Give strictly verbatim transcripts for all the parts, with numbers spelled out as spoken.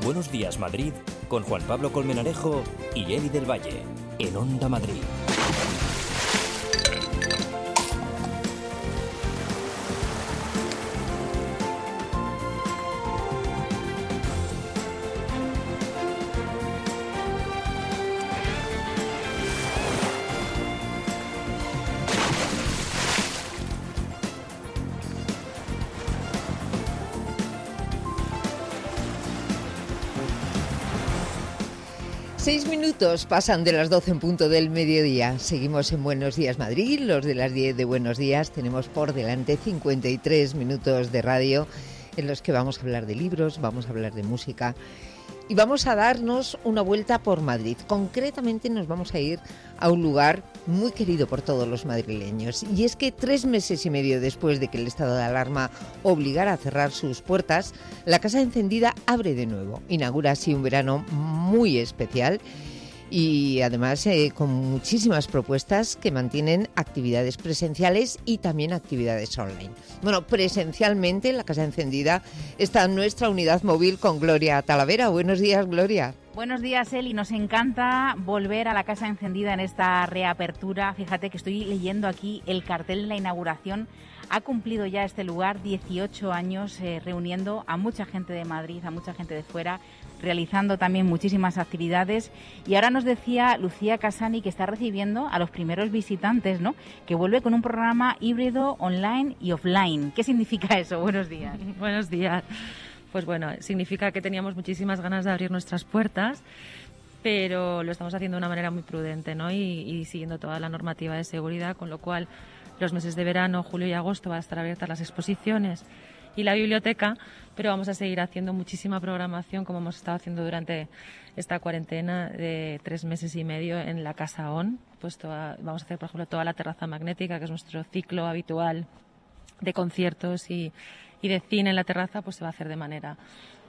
Buenos Días Madrid con Juan Pablo Colmenarejo y Eli del Valle en Onda Madrid. Seis minutos pasan de las doce en punto del mediodía. Seguimos en Buenos Días Madrid, los de las diez de Buenos Días. Tenemos por delante cincuenta y tres minutos de radio en los que vamos a hablar de libros, vamos a hablar de música y vamos a darnos una vuelta por Madrid. Concretamente nos vamos a ir a un lugar muy querido por todos los madrileños. Y es que tres meses y medio después de que el estado de alarma obligara a cerrar sus puertas, la Casa Encendida abre de nuevo. Inaugura así un verano muy especial y además eh, con muchísimas propuestas que mantienen actividades presenciales y también actividades online. Bueno, presencialmente en la Casa Encendida está nuestra unidad móvil con Gloria Talavera. Buenos días, Gloria. Buenos días, Eli. Nos encanta volver a la Casa Encendida en esta reapertura. Fíjate que estoy leyendo aquí el cartel de la inauguración. Ha cumplido ya este lugar dieciocho años eh, reuniendo a mucha gente de Madrid, a mucha gente de fuera, realizando también muchísimas actividades. Y ahora nos decía Lucía Casani que está recibiendo a los primeros visitantes, ¿no? Que vuelve con un programa híbrido online y offline. ¿Qué significa eso? Buenos días. Buenos días. Pues bueno, significa que teníamos muchísimas ganas de abrir nuestras puertas, pero lo estamos haciendo de una manera muy prudente, ¿no? Y, y siguiendo toda la normativa de seguridad, con lo cual los meses de verano, julio y agosto, van a estar abiertas las exposiciones y la biblioteca, pero vamos a seguir haciendo muchísima programación como hemos estado haciendo durante esta cuarentena de tres meses y medio en la Casa ON. Pues toda, vamos a hacer, por ejemplo, toda la terraza magnética, que es nuestro ciclo habitual de conciertos y, y de cine en la terraza, pues se va a hacer de manera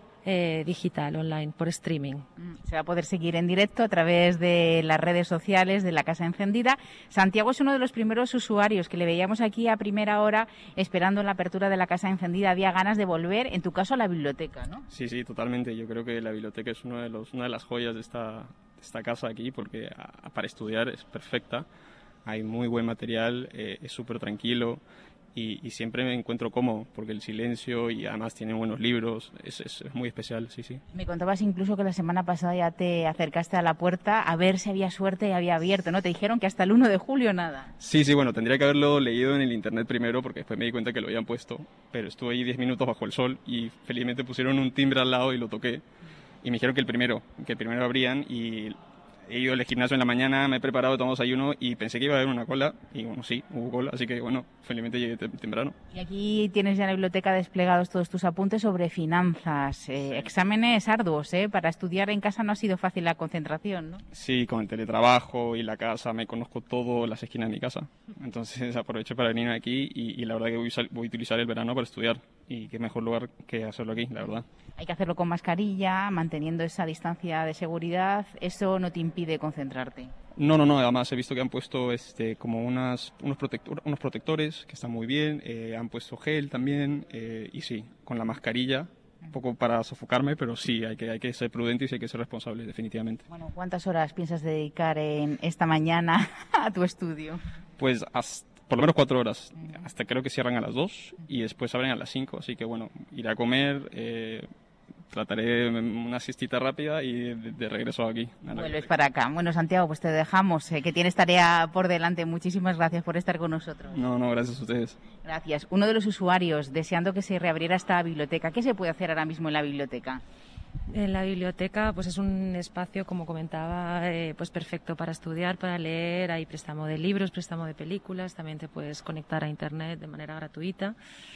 eh, digital, online, por streaming. Se va a poder seguir en directo a través de las redes sociales de la Casa Encendida. Santiago es uno de los primeros usuarios que le veíamos aquí a primera hora esperando la apertura de la Casa Encendida. Había ganas de volver, en tu caso, a la biblioteca, ¿no? Sí, sí, totalmente. Yo creo que la biblioteca es uno de los, una de las joyas de esta, de esta casa aquí, porque a, para estudiar es perfecta. Hay muy buen material, eh, es súper tranquilo. Y, y siempre me encuentro cómodo, porque el silencio y además tiene buenos libros, es, es, es muy especial, sí, sí. Me contabas incluso que la semana pasada ya te acercaste a la puerta a ver si había suerte y había abierto, ¿no? Te dijeron que hasta el uno de julio nada. Sí, sí, bueno, tendría que haberlo leído en el internet primero, porque después me di cuenta que lo habían puesto, pero estuve ahí diez minutos bajo el sol y felizmente pusieron un timbre al lado y lo toqué. Y me dijeron que el primero, que el primero abrían y... He ido al gimnasio en la mañana, me he preparado, tomado desayuno y pensé que iba a haber una cola. Y bueno, sí, hubo cola, así que bueno, felizmente llegué temprano. Y aquí tienes ya en la biblioteca desplegados todos tus apuntes sobre finanzas. Eh, exámenes arduos, ¿eh? Para estudiar en casa no ha sido fácil la concentración, ¿no? Sí, con el teletrabajo y la casa, me conozco todas las esquinas de mi casa. Entonces aprovecho para venir aquí y, y la verdad que voy, voy a utilizar el verano para estudiar. Y qué mejor lugar que hacerlo aquí, la verdad. Hay que hacerlo con mascarilla, manteniendo esa distancia de seguridad. ¿Eso no te impide concentrarte? No, no, no. Además he visto que han puesto este, como unas, unos, protector, unos protectores que están muy bien. Eh, han puesto gel también. Eh, y sí, con la mascarilla, un poco para sofocarme, pero sí, hay que, hay que ser prudentes y hay que ser responsables, definitivamente. Bueno, ¿cuántas horas piensas dedicar en esta mañana a tu estudio? Pues hasta... Por lo menos cuatro horas, hasta creo que cierran a las dos y después abren a las cinco, así que bueno, iré a comer, eh, trataré una siestita rápida y de, de regreso aquí. Vuelves para acá. Bueno, Santiago, pues te dejamos, eh, que tienes tarea por delante. Muchísimas gracias por estar con nosotros. No, no, gracias a ustedes. Gracias. Uno de los usuarios deseando que se reabriera esta biblioteca. ¿Qué se puede hacer ahora mismo en la biblioteca? En la biblioteca pues es un espacio, como comentaba, eh, pues perfecto para estudiar, para leer. Hay préstamo de libros, préstamo de películas, también te puedes conectar a internet de manera gratuita.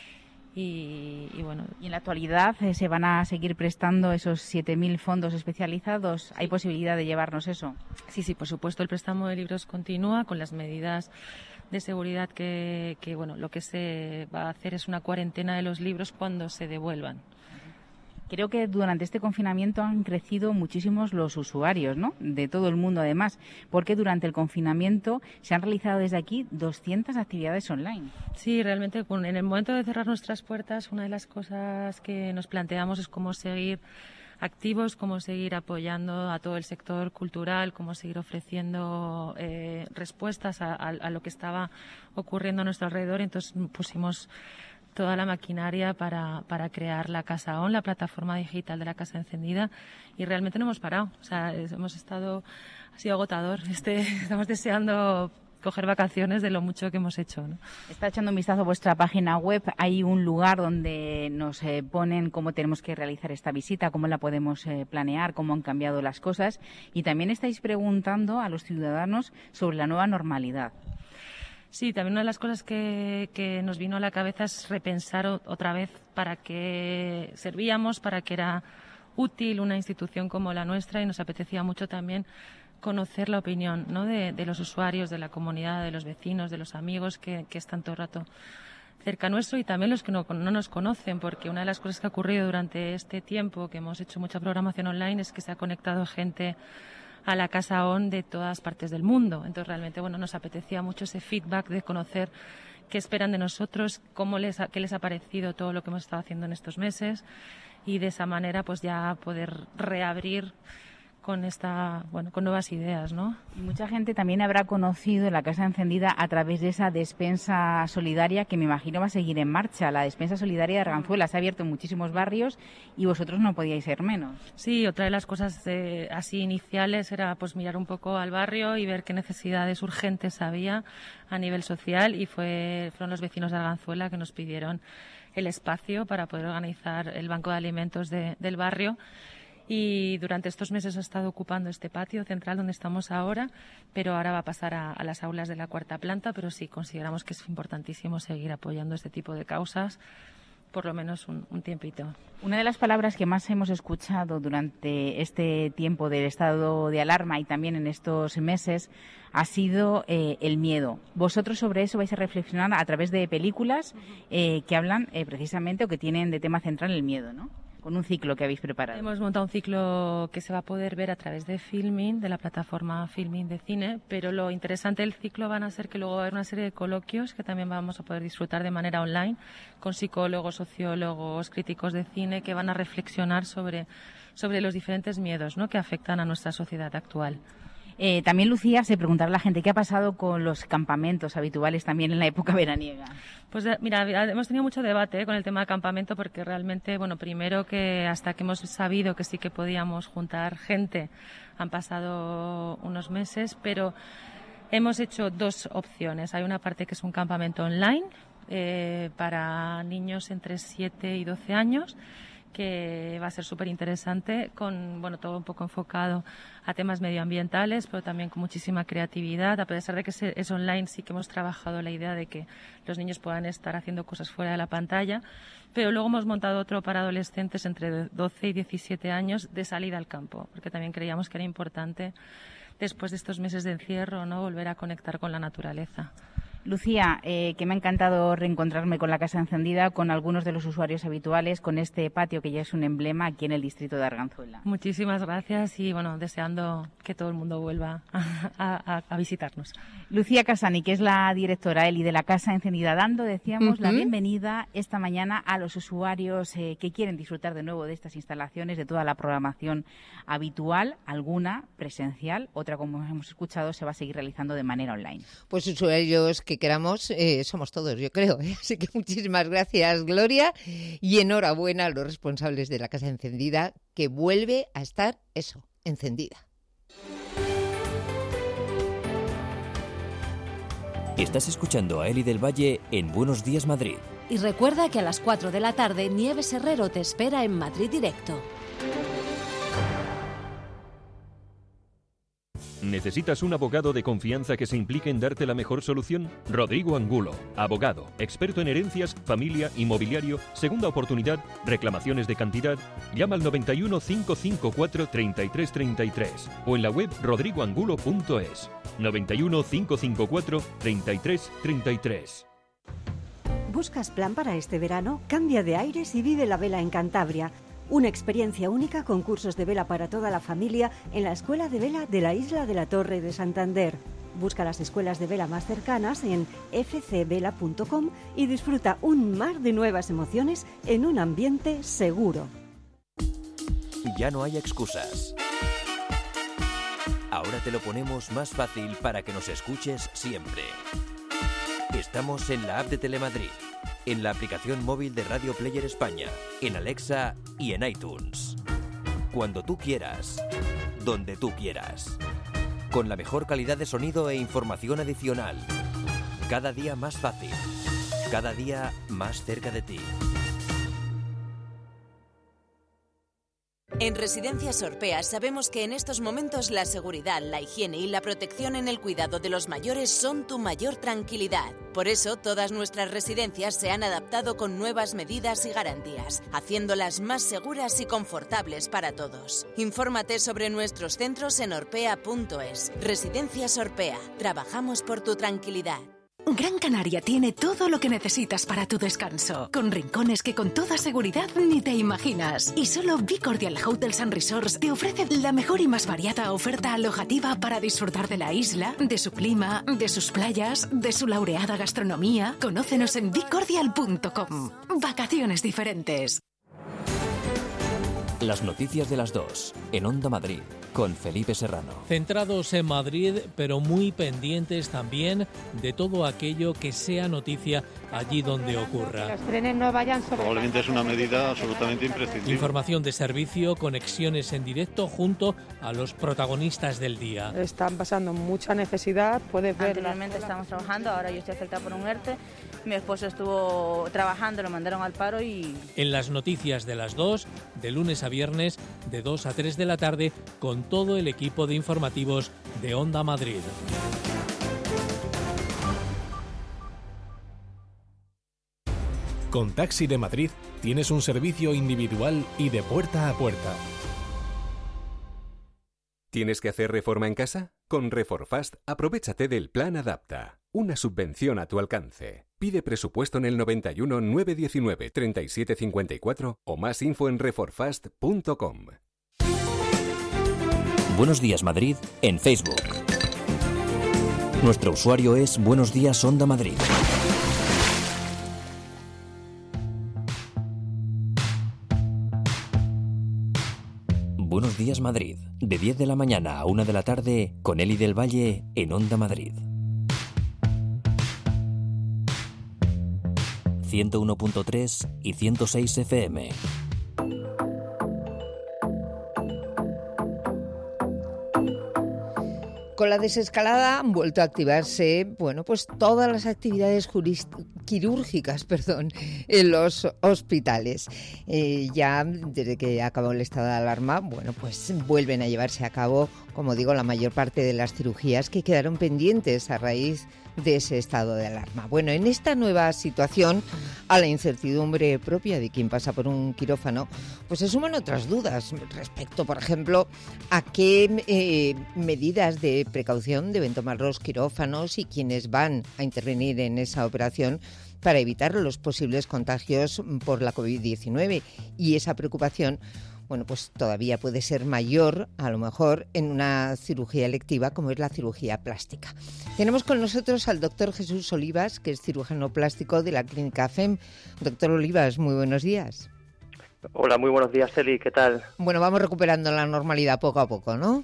Y, y bueno. Y en la actualidad eh, se van a seguir prestando esos siete mil fondos especializados. Sí. ¿Hay posibilidad de llevarnos eso? Sí, sí, por supuesto. El préstamo de libros continúa con las medidas de seguridad que, que bueno, lo que se va a hacer es una cuarentena de los libros cuando se devuelvan. Creo que durante este confinamiento han crecido muchísimos los usuarios, ¿no? De todo el mundo, además, porque durante el confinamiento se han realizado desde aquí doscientas actividades online. Sí, realmente en el momento de cerrar nuestras puertas, una de las cosas que nos planteamos es cómo seguir activos, cómo seguir apoyando a todo el sector cultural, cómo seguir ofreciendo eh, respuestas a, a, a lo que estaba ocurriendo a nuestro alrededor. Entonces pusimos toda la maquinaria para, para crear la Casa O N, la plataforma digital de la Casa Encendida, y realmente no hemos parado. O sea, hemos estado, ha sido agotador. Este, estamos deseando coger vacaciones de lo mucho que hemos hecho, ¿no? Está echando un vistazo a vuestra página web. Hay un lugar donde nos eh, ponen cómo tenemos que realizar esta visita, cómo la podemos eh, planear, cómo han cambiado las cosas. Y también estáis preguntando a los ciudadanos sobre la nueva normalidad. Sí, también una de las cosas que, que nos vino a la cabeza es repensar o, otra vez para qué servíamos, para qué era útil una institución como la nuestra, y nos apetecía mucho también conocer la opinión, ¿no?, de, de los usuarios, de la comunidad, de los vecinos, de los amigos que, que están todo el rato cerca nuestro, y también los que no, no nos conocen, porque una de las cosas que ha ocurrido durante este tiempo que hemos hecho mucha programación online es que se ha conectado gente a la Casa O N de todas partes del mundo. Entonces realmente, bueno, nos apetecía mucho ese feedback de conocer qué esperan de nosotros, cómo les ha, qué les ha parecido todo lo que hemos estado haciendo en estos meses, y de esa manera pues ya poder reabrir con esta, bueno, con nuevas ideas, ¿no? Y mucha gente también habrá conocido la Casa Encendida a través de esa despensa solidaria que me imagino va a seguir en marcha. La despensa solidaria de Arganzuela se ha abierto en muchísimos barrios y vosotros no podíais ser menos. Sí, otra de las cosas eh, así iniciales era pues mirar un poco al barrio y ver qué necesidades urgentes había a nivel social, y fue fueron los vecinos de Arganzuela que nos pidieron el espacio para poder organizar el banco de alimentos de, del barrio. Y durante estos meses ha estado ocupando este patio central donde estamos ahora, pero ahora va a pasar a, a las aulas de la cuarta planta. Pero sí, consideramos que es importantísimo seguir apoyando este tipo de causas, por lo menos un, un tiempito. Una de las palabras que más hemos escuchado durante este tiempo del estado de alarma y también en estos meses ha sido eh, el miedo. Vosotros sobre eso vais a reflexionar a través de películas eh, que hablan eh, precisamente o que tienen de tema central el miedo, ¿no? Con un ciclo que habéis preparado. Hemos montado un ciclo que se va a poder ver a través de Filmin, de la plataforma Filmin de cine, pero lo interesante del ciclo van a ser que luego va a haber una serie de coloquios que también vamos a poder disfrutar de manera online con psicólogos, sociólogos, críticos de cine que van a reflexionar sobre, sobre los diferentes miedos, ¿no?, que afectan a nuestra sociedad actual. Eh, también, Lucía, se preguntará a la gente qué ha pasado con los campamentos habituales también en la época veraniega. Pues mira, hemos tenido mucho debate ¿eh? con el tema de campamento, porque realmente, bueno, primero que hasta que hemos sabido que sí que podíamos juntar gente, han pasado unos meses, pero hemos hecho dos opciones. Hay una parte que es un campamento online eh, para niños entre siete y doce años, que va a ser súper interesante, con bueno todo un poco enfocado a temas medioambientales, pero también con muchísima creatividad. A pesar de que es online, sí que hemos trabajado la idea de que los niños puedan estar haciendo cosas fuera de la pantalla, pero luego hemos montado otro para adolescentes entre doce y diecisiete años de salida al campo, porque también creíamos que era importante, después de estos meses de encierro, ¿no?, volver a conectar con la naturaleza. Lucía, eh, que me ha encantado reencontrarme con la Casa Encendida, con algunos de los usuarios habituales, con este patio que ya es un emblema aquí en el distrito de Arganzuela. Muchísimas gracias y bueno, deseando que todo el mundo vuelva a, a, a visitarnos. Lucía Casani, que es la directora Eli de la Casa Encendida, dando, decíamos, uh-huh. la bienvenida esta mañana a los usuarios eh, que quieren disfrutar de nuevo de estas instalaciones, de toda la programación habitual, alguna presencial, otra, como hemos escuchado, se va a seguir realizando de manera online. Pues usuarios que queramos, eh, somos todos, yo creo. ¿eh? Así que muchísimas gracias, Gloria, y enhorabuena a los responsables de la Casa Encendida, que vuelve a estar, eso, encendida. Estás escuchando a Eli del Valle en Buenos Días Madrid. Y recuerda que a las cuatro de la tarde Nieves Herrero te espera en Madrid Directo. ¿Necesitas un abogado de confianza que se implique en darte la mejor solución? Rodrigo Angulo, abogado, experto en herencias, familia, inmobiliario, segunda oportunidad, reclamaciones de cantidad. Llama al noventa y uno, cinco cinco cuatro, treinta y tres treinta y tres o en la web rodrigo angulo punto es. noventa y uno, cinco cinco cuatro, treinta y tres treinta y tres. ¿Buscas plan para este verano? Cambia de aires y vive la vela en Cantabria. Una experiencia única con cursos de vela para toda la familia en la Escuela de Vela de la Isla de la Torre de Santander. Busca las escuelas de vela más cercanas en f c vela punto com y disfruta un mar de nuevas emociones en un ambiente seguro. Ya no hay excusas. Ahora te lo ponemos más fácil para que nos escuches siempre. Estamos en la app de Telemadrid, en la aplicación móvil de Radio Player España, en Alexa y en iTunes. Cuando tú quieras, donde tú quieras. Con la mejor calidad de sonido e información adicional. Cada día más fácil. Cada día más cerca de ti. En Residencias Orpea sabemos que en estos momentos la seguridad, la higiene y la protección en el cuidado de los mayores son tu mayor tranquilidad. Por eso, todas nuestras residencias se han adaptado con nuevas medidas y garantías, haciéndolas más seguras y confortables para todos. Infórmate sobre nuestros centros en orpea punto es. Residencias Orpea. Trabajamos por tu tranquilidad. Gran Canaria tiene todo lo que necesitas para tu descanso, con rincones que con toda seguridad ni te imaginas. Y solo Be Cordial Hotels and Resorts te ofrece la mejor y más variada oferta alojativa para disfrutar de la isla, de su clima, de sus playas, de su laureada gastronomía. Conócenos en be cordial punto com. Vacaciones diferentes. Las noticias de las dos, en Onda Madrid, con Felipe Serrano. Centrados en Madrid, pero muy pendientes también de todo aquello que sea noticia allí donde ocurra. Los trenes no vayan sobre... Probablemente es una medida absolutamente imprescindible. Información de servicio, conexiones en directo junto a los protagonistas del día. Están pasando mucha necesidad, puedes ver... Anteriormente estábamos trabajando, ahora yo estoy afectada por un ERTE. Mi esposo estuvo trabajando, lo mandaron al paro y... En las noticias de las dos, de lunes a viernes, de dos a tres de la tarde, con todo el equipo de informativos de Onda Madrid. Con Taxi de Madrid tienes un servicio individual y de puerta a puerta. ¿Tienes que hacer reforma en casa? Con Reforfast, aprovéchate del Plan Adapta. Una subvención a tu alcance. Pide presupuesto en el noventa y uno, nueve diecinueve, treinta y siete cincuenta y cuatro o más info en reforfast punto com. Buenos Días Madrid en Facebook. Nuestro usuario es Buenos Días Onda Madrid. Buenos Días Madrid, de diez de la mañana a una de la tarde, con Eli del Valle en Onda Madrid. ciento uno punto tres y ciento seis F M. Con la desescalada han vuelto a activarse, bueno, pues todas las actividades quirúrgicas, perdón, en los hospitales. Eh, ya desde que acabó el estado de alarma, bueno, pues vuelven a llevarse a cabo, como digo, la mayor parte de las cirugías que quedaron pendientes a raíz de ese estado de alarma. Bueno, en esta nueva situación, a la incertidumbre propia de quien pasa por un quirófano, pues se suman otras dudas respecto, por ejemplo, a qué eh, medidas de precaución deben tomar los quirófanos y quienes van a intervenir en esa operación para evitar los posibles contagios por la covid diecinueve. Y esa preocupación, bueno, pues todavía puede ser mayor, a lo mejor, en una cirugía electiva como es la cirugía plástica. Tenemos con nosotros al doctor Jesús Olivas, que es cirujano plástico de la clínica F E M. Doctor Olivas, muy buenos días. Hola, muy buenos días, Eli, ¿qué tal? Bueno, vamos recuperando la normalidad poco a poco, ¿no?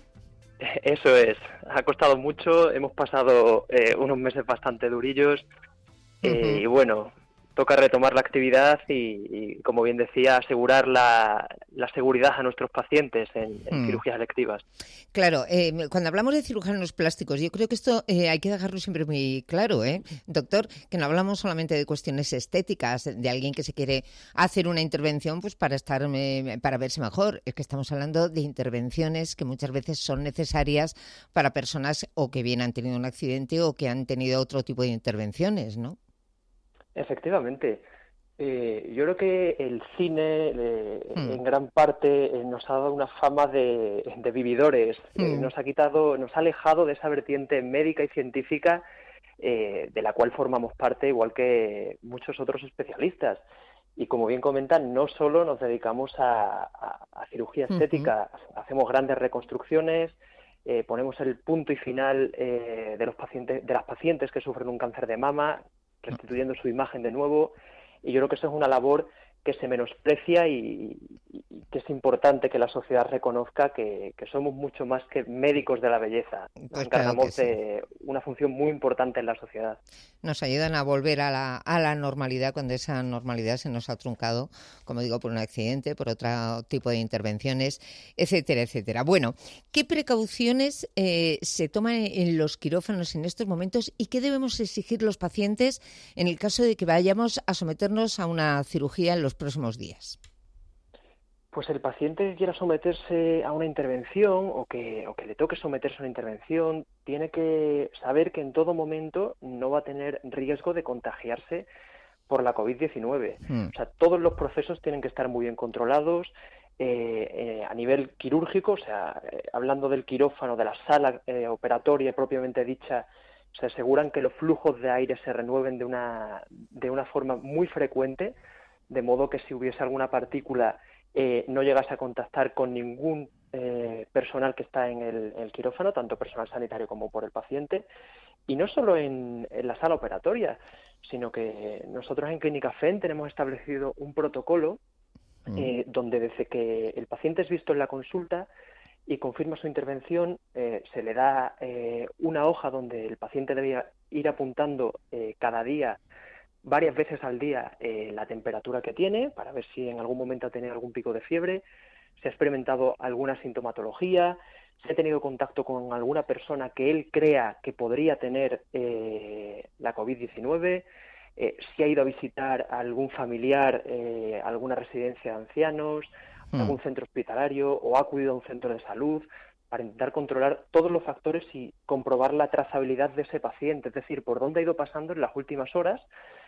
Eso es, ha costado mucho, hemos pasado eh, unos meses bastante durillos eh, uh-huh. y bueno... Toca retomar la actividad y, y, como bien decía, asegurar la, la seguridad a nuestros pacientes en, en mm. cirugías electivas. Claro, eh, cuando hablamos de cirujanos plásticos, yo creo que esto eh, hay que dejarlo siempre muy claro, ¿eh? Doctor, que no hablamos solamente de cuestiones estéticas, de alguien que se quiere hacer una intervención pues para estar, eh, para verse mejor. Es que estamos hablando de intervenciones que muchas veces son necesarias para personas o que bien han tenido un accidente o que han tenido otro tipo de intervenciones, ¿no? Efectivamente. Eh, yo creo que el cine eh, mm. en gran parte eh, nos ha dado una fama de, de vividores, mm. eh, nos ha quitado, nos ha alejado de esa vertiente médica y científica eh, de la cual formamos parte, igual que muchos otros especialistas. Y como bien comentan, no solo nos dedicamos a, a, a cirugía estética, uh-huh. hacemos grandes reconstrucciones, eh, ponemos el punto y final eh, de los pacientes, de las pacientes que sufren un cáncer de mama, restituyendo su imagen de nuevo, y yo creo que eso es una labor que se menosprecia y, y, y que es importante que la sociedad reconozca que, que somos mucho más que médicos de la belleza. Nos Pues encargamos claro que sí. de una función muy importante en la sociedad. Nos ayudan a volver a la, a la normalidad cuando esa normalidad se nos ha truncado, como digo, por un accidente, por otro tipo de intervenciones, etcétera, etcétera. Bueno, ¿qué precauciones eh, se toman en los quirófanos en estos momentos y qué debemos exigir los pacientes en el caso de que vayamos a someternos a una cirugía en los próximos días? Pues el paciente que quiera someterse a una intervención o que, o que le toque someterse a una intervención tiene que saber que en todo momento no va a tener riesgo de contagiarse por la covid diecinueve. Mm. O sea, todos los procesos tienen que estar muy bien controlados eh, eh, a nivel quirúrgico, o sea, eh, hablando del quirófano, de la sala eh, operatoria propiamente dicha, se aseguran que los flujos de aire se renueven de una, de una forma muy frecuente, de modo que si hubiese alguna partícula eh, no llegase a contactar con ningún eh, personal que está en el, en el quirófano, tanto personal sanitario como por el paciente. Y no solo en, en la sala operatoria, sino que nosotros en Clínica F E N tenemos establecido un protocolo eh, donde desde que el paciente es visto en la consulta y confirma su intervención, eh, se le da eh, una hoja donde el paciente debe ir apuntando eh, cada día, varias veces al día, eh, la temperatura que tiene, para ver si en algún momento ha tenido algún pico de fiebre, si ha experimentado alguna sintomatología, si ha tenido contacto con alguna persona que él crea que podría tener eh, la covid diecinueve, eh, si ha ido a visitar a algún familiar, eh, alguna residencia de ancianos, Mm. algún centro hospitalario o ha acudido a un centro de salud, para intentar controlar todos los factores y comprobar la trazabilidad de ese paciente, es decir, por dónde ha ido pasando en las últimas horas,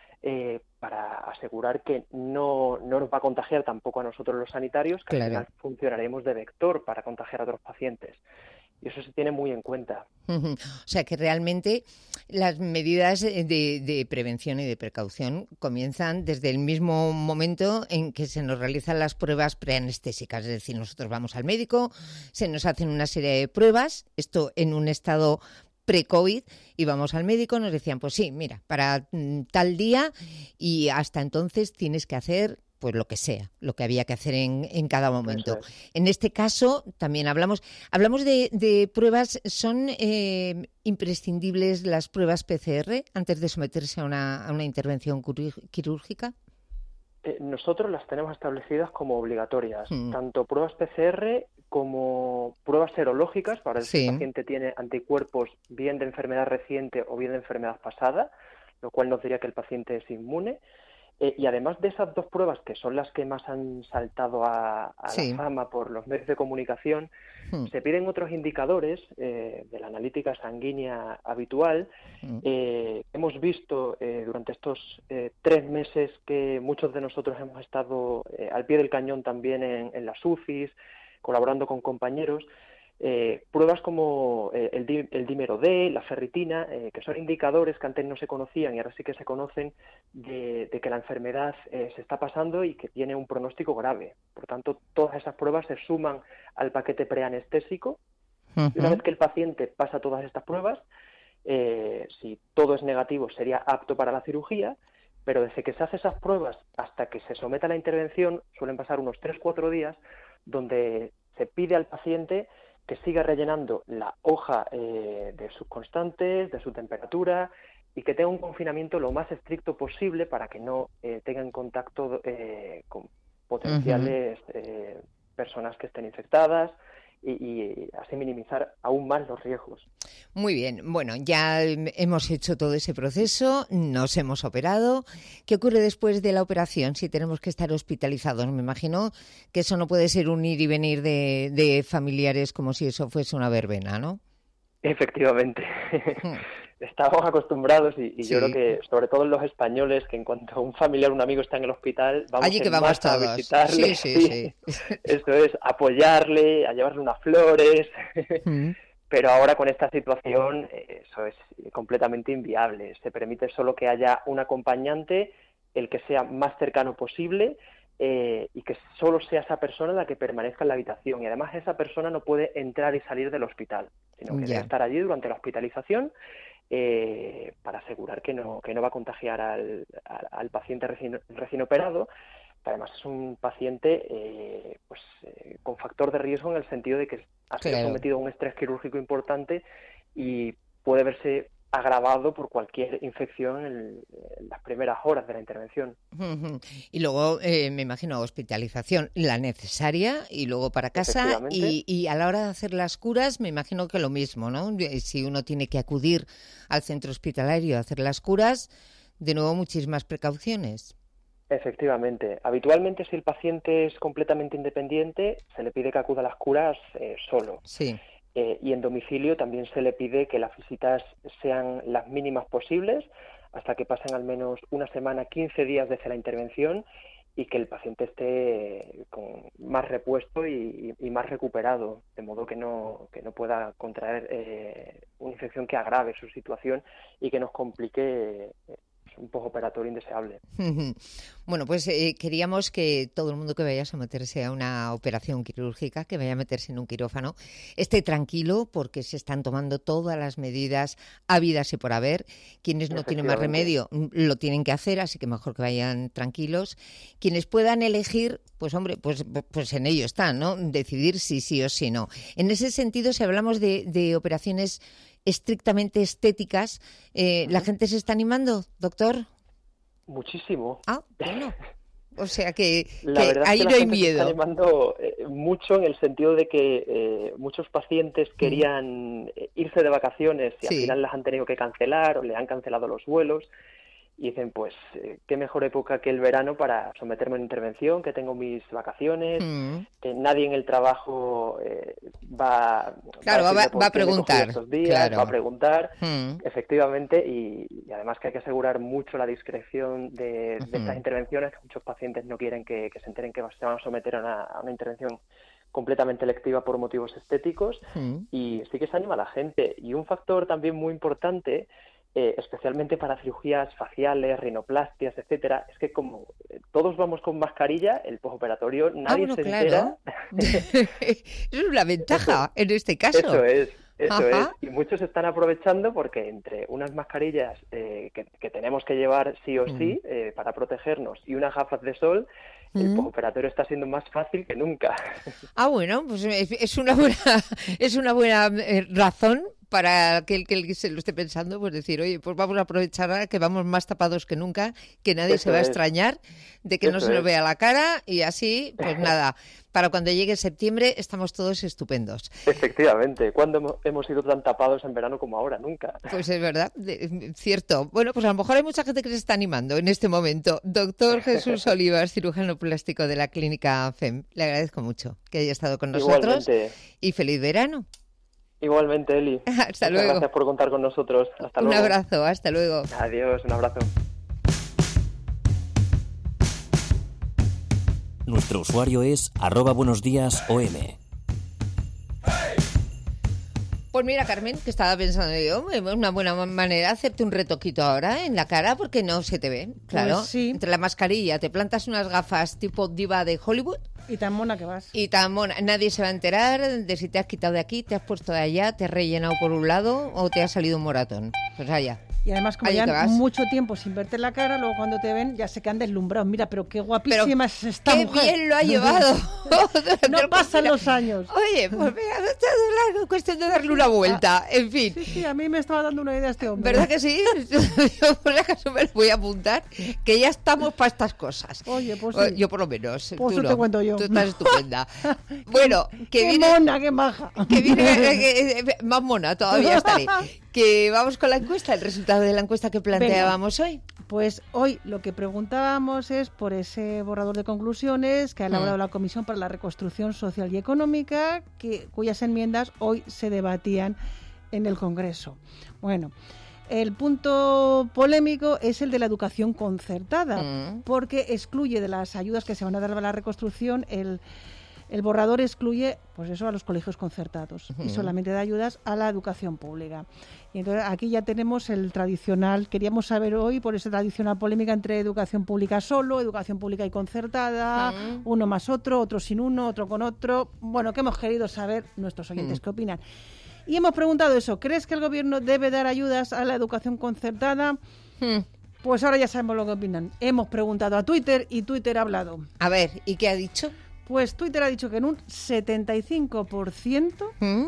eh, para asegurar que no, no nos va a contagiar tampoco a nosotros los sanitarios, que Claro. al final funcionaremos de vector para contagiar a otros pacientes. Y eso se tiene muy en cuenta. Ujú. O sea que realmente las medidas de, de prevención y de precaución comienzan desde el mismo momento en que se nos realizan las pruebas preanestésicas. Es decir, nosotros vamos al médico, se nos hacen una serie de pruebas, esto en un estado pre-COVID, y vamos al médico, nos decían, pues sí, mira, para mm, tal día y hasta entonces tienes que hacer pues lo que sea, lo que había que hacer en, en cada momento. Eso es. En este caso también hablamos, hablamos de, de pruebas, ¿son eh, imprescindibles las pruebas P C R antes de someterse a una, a una intervención curri- quirúrgica? Eh, nosotros las tenemos establecidas como obligatorias, Mm. tanto pruebas P C R como pruebas serológicas para ver si Sí. el paciente tiene anticuerpos bien de enfermedad reciente o bien de enfermedad pasada, lo cual nos diría que el paciente es inmune. Eh, y además de esas dos pruebas, que son las que más han saltado a, a Sí. la fama por los medios de comunicación, Mm. se piden otros indicadores eh, de la analítica sanguínea habitual. Mm. Eh, hemos visto eh, durante estos eh, tres meses que muchos de nosotros hemos estado eh, al pie del cañón también en, en las U C Is, colaborando con compañeros, eh, pruebas como eh, el, di- el dímero D, la ferritina, eh, que son indicadores que antes no se conocían y ahora sí que se conocen de, de que la enfermedad eh, se está pasando y que tiene un pronóstico grave. Por tanto, todas esas pruebas se suman al paquete preanestésico. Y una Ujú. vez que el paciente pasa todas estas pruebas, eh, si todo es negativo sería apto para la cirugía, pero desde que se hace esas pruebas hasta que se somete a la intervención suelen pasar unos tres cuatro días donde se pide al paciente que siga rellenando la hoja eh, de sus constantes, de su temperatura y que tenga un confinamiento lo más estricto posible para que no eh, tenga en contacto eh, con potenciales eh, personas que estén infectadas y, y así minimizar aún más los riesgos. Muy bien, bueno, ya hemos hecho todo ese proceso, nos hemos operado. ¿Qué ocurre después de la operación si tenemos que estar hospitalizados? Me imagino que eso no puede ser un ir y venir de, de familiares como si eso fuese una verbena, ¿no? Efectivamente. Estamos acostumbrados y, y Sí. yo creo que, sobre todo los españoles, que en cuanto un familiar o un amigo está en el hospital, vamos Allí que en vamos masa a todos. visitarle. Sí, sí, sí. Esto es, apoyarle, a llevarle unas flores. Mm. Pero ahora con esta situación eh, eso es completamente inviable. Se permite solo que haya un acompañante, el que sea más cercano posible, eh, y que solo sea esa persona la que permanezca en la habitación. Y además esa persona no puede entrar y salir del hospital, sino que Ya. debe estar allí durante la hospitalización eh, para asegurar que no, que no va a contagiar al, al, al paciente recién, recién operado. que además es un paciente eh, pues eh, con factor de riesgo en el sentido de que ha sido Claro. sometido a un estrés quirúrgico importante y puede verse agravado por cualquier infección en, en las primeras horas de la intervención. Ujú. Y luego, eh, me imagino, hospitalización, la necesaria, y luego para casa. Efectivamente. Y, y a la hora de hacer las curas, me imagino que lo mismo, ¿no? Si uno tiene que acudir al centro hospitalario a hacer las curas, de nuevo, muchísimas precauciones. Efectivamente. Habitualmente, si el paciente es completamente independiente, se le pide que acuda a las curas eh, solo. Sí. Eh, y en domicilio también se le pide que las visitas sean las mínimas posibles hasta que pasen al menos una semana, quince días desde la intervención y que el paciente esté con más repuesto y, y más recuperado, de modo que no, que no pueda contraer eh, una infección que agrave su situación y que nos complique eh, un postoperatorio indeseable. Bueno, pues eh, queríamos que todo el mundo que vaya a someterse a una operación quirúrgica, que vaya a meterse en un quirófano, esté tranquilo porque se están tomando todas las medidas habidas y por haber. Quienes no tienen más remedio lo tienen que hacer, así que mejor que vayan tranquilos. Quienes puedan elegir, pues hombre, pues, pues en ello están, ¿no? Decidir si sí o si no. En ese sentido, si hablamos de, de operaciones estrictamente estéticas, eh, ¿la gente se está animando, doctor? Muchísimo. Ah, bueno. O sea que, la que verdad ahí es que no la hay gente se está miedo. animando eh, mucho en el sentido de que eh, muchos pacientes querían eh, irse de vacaciones y Sí. al final las han tenido que cancelar o le han cancelado los vuelos y dicen, pues, eh, qué mejor época que el verano para someterme a una intervención, que tengo mis vacaciones, Mm. que nadie en el trabajo eh, va, Claro, va, va- decirme por va a qué me he cogido preguntar, estos días, claro. va a preguntar, Mm. efectivamente, y, y además que hay que asegurar mucho la discreción de, de Ujú. estas intervenciones, que muchos pacientes no quieren que, que se enteren que se van a someter a una, a una intervención completamente electiva por motivos estéticos, Mm. y sí que se anima a la gente. Y un factor también muy importante, eh, especialmente para cirugías faciales, rinoplastias, etcétera, es que como eh, todos vamos con mascarilla, el postoperatorio nadie bueno, se claro. entera. Es una ventaja en este caso. Eso es, eso Ajá. es. Y muchos están aprovechando porque entre unas mascarillas eh, que, que tenemos que llevar sí o sí eh, para protegernos y unas gafas de sol, el Mm. postoperatorio está siendo más fácil que nunca. Ah, bueno, pues es, es una buena, es una buena eh, razón para aquel que se lo esté pensando, pues decir, oye, pues vamos a aprovechar ahora que vamos más tapados que nunca, que nadie Eso se va a es. extrañar de que no Eso se nos es. vea la cara y así, pues nada, para cuando llegue septiembre estamos todos estupendos. Efectivamente, ¿cuándo hemos, hemos sido tan tapados en verano como ahora? Nunca. Pues es verdad, de- cierto. Bueno, pues a lo mejor hay mucha gente que se está animando en este momento. Doctor Jesús Olivas, cirujano plástico de la Clínica F E M, le agradezco mucho que haya estado con nosotros. Igualmente. Y feliz verano. Igualmente, Eli. Hasta Muchas luego. gracias por contar con nosotros. Hasta Un luego. abrazo, hasta luego. Adiós, un abrazo. Nuestro usuario es arroba buenos días O M. Pues mira, Carmen, que estaba pensando yo, es una buena manera de hacerte un retoquito ahora en la cara porque no se te ve, claro. Pues sí. Entre la mascarilla, te plantas unas gafas tipo diva de Hollywood. Y tan mona que vas. Y tan mona, nadie se va a enterar de si te has quitado de aquí, te has puesto de allá, te has rellenado por un lado o te ha salido un moratón. Pues allá. Y además, como Allí ya que vas. mucho tiempo sin verte la cara, luego cuando te ven ya se quedan deslumbrados. Mira, pero qué guapísima es esta ¡Qué mujer. bien lo ha llevado! No pasan los años. Oye, pues mira, no es cuestión de darle una vuelta, en fin. Sí, sí, a mí me estaba dando una idea este hombre. ¿Verdad que sí? Yo por si acaso me lo voy a apuntar, que ya estamos para estas cosas. Oye, pues O- sí. Yo por lo menos. Pues tú eso no. te cuento yo. Tú estás estupenda. Bueno, que Qué viene... mona, qué maja. Que viene que- que- más mona todavía estaré. Que vamos con la encuesta, el resultado de la encuesta que planteábamos Venga. hoy. Pues hoy lo que preguntábamos es por ese borrador de conclusiones que ha elaborado Mm. la Comisión para la Reconstrucción Social y Económica, que, cuyas enmiendas hoy se debatían en el Congreso. Bueno, el punto polémico es el de la educación concertada, Mm. porque excluye de las ayudas que se van a dar a la reconstrucción el... El borrador excluye, pues eso, a los colegios concertados y Ujú. solamente da ayudas a la educación pública. Y entonces aquí ya tenemos el tradicional, queríamos saber hoy por esa tradicional polémica entre educación pública solo, educación pública y concertada, Mm. uno más otro, otro sin uno, otro con otro. Bueno, que hemos querido saber nuestros oyentes Mm. qué opinan. Y hemos preguntado eso, ¿crees que el gobierno debe dar ayudas a la educación concertada? Hmm. Pues ahora ya sabemos lo que opinan. Hemos preguntado a Twitter y Twitter ha hablado. A ver, ¿y qué ha dicho? Pues Twitter ha dicho que en un setenta y cinco por ciento ¿Mm?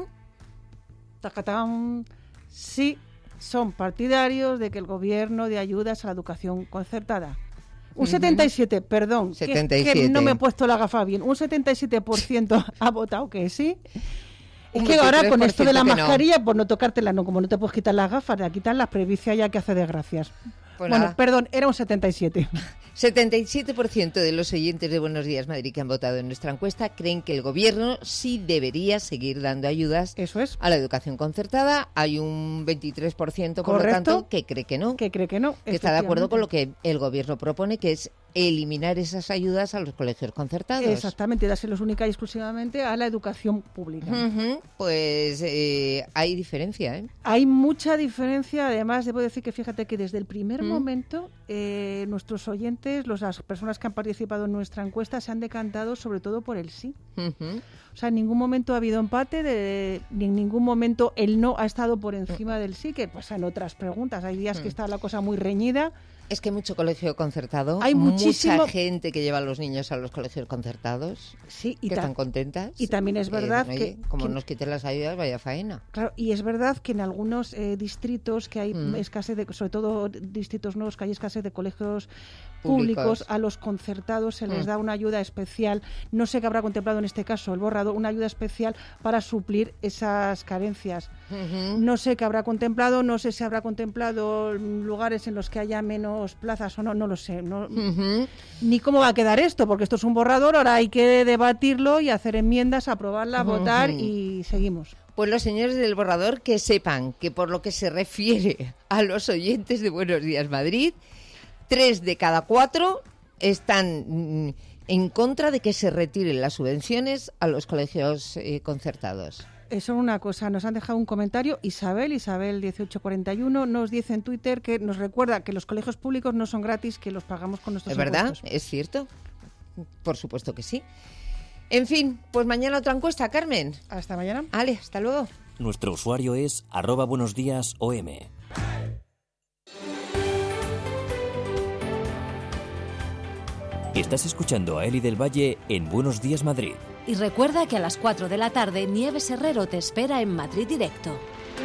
tacatán, sí son partidarios de que el gobierno dé ayudas a la educación concertada. Un uh-huh. setenta y siete, perdón, setenta y siete. Que, que no me he puesto la gafa bien. Un setenta y siete por ciento ha votado que sí. Es que ahora con esto de la mascarilla, no. Pues no tocártela, no, como no te puedes quitar las gafas, te quitar las previcia ya que hace desgracias. Pues bueno, nada. Perdón, era un setenta y siete. setenta y siete por ciento de los oyentes de Buenos Días Madrid que han votado en nuestra encuesta creen que el gobierno sí debería seguir dando ayudas Eso es. a la educación concertada. Hay un veintitrés por ciento, por Correcto. lo tanto, que cree que no. Que cree que no. Que está de acuerdo con lo que el gobierno propone, que es eliminar esas ayudas a los colegios concertados. Exactamente, dárselos única y exclusivamente a la educación pública. Uh-huh. Pues eh, hay diferencia, ¿eh? Hay mucha diferencia. Además, debo decir que fíjate que desde el primer mm. momento eh, nuestros oyentes, los, las personas que han participado en nuestra encuesta, se han decantado sobre todo por el sí. Uh-huh. O sea, en ningún momento ha habido empate, de, ni en ningún momento el no ha estado por encima del sí, que pasa en otras preguntas. Hay días uh-huh. que está la cosa muy reñida. Es que hay mucho colegio concertado, hay muchísimo... mucha gente que lleva a los niños a los colegios concertados, sí, y que ta... están contentas. Y también es verdad eh, oye, que... como que... nos quiten las ayudas, vaya faena. Claro, y es verdad que en algunos eh, distritos que hay mm. escasez de, sobre todo distritos nuevos, que hay escasez de colegios públicos, públicos a los concertados se les mm. da una ayuda especial. No sé qué habrá contemplado en este caso el borrador, una ayuda especial para suplir esas carencias. Uh-huh. No sé qué habrá contemplado, no sé si habrá contemplado lugares en los que haya menos plazas o no, no lo sé. No, uh-huh. Ni cómo va a quedar esto, porque esto es un borrador, ahora hay que debatirlo y hacer enmiendas, aprobarla, uh-huh. votar y seguimos. Pues los señores del borrador que sepan que por lo que se refiere a los oyentes de Buenos Días Madrid, tres de cada cuatro están en contra de que se retiren las subvenciones a los colegios eh, concertados. Eso es una cosa, nos han dejado un comentario, Isabel, Isabel dieciocho cuarenta y uno, nos dice en Twitter que nos recuerda que los colegios públicos no son gratis, que los pagamos con nuestros impuestos. ¿Es verdad? impuestos. ¿Es cierto? Por supuesto que sí. En fin, pues mañana otra encuesta, Carmen. Hasta mañana. Ale, hasta luego. Nuestro usuario es arroba buenos días O M. Estás escuchando a Eli del Valle en Buenos Días Madrid. Y recuerda que a las cuatro de la tarde Nieves Herrero te espera en Madrid Directo.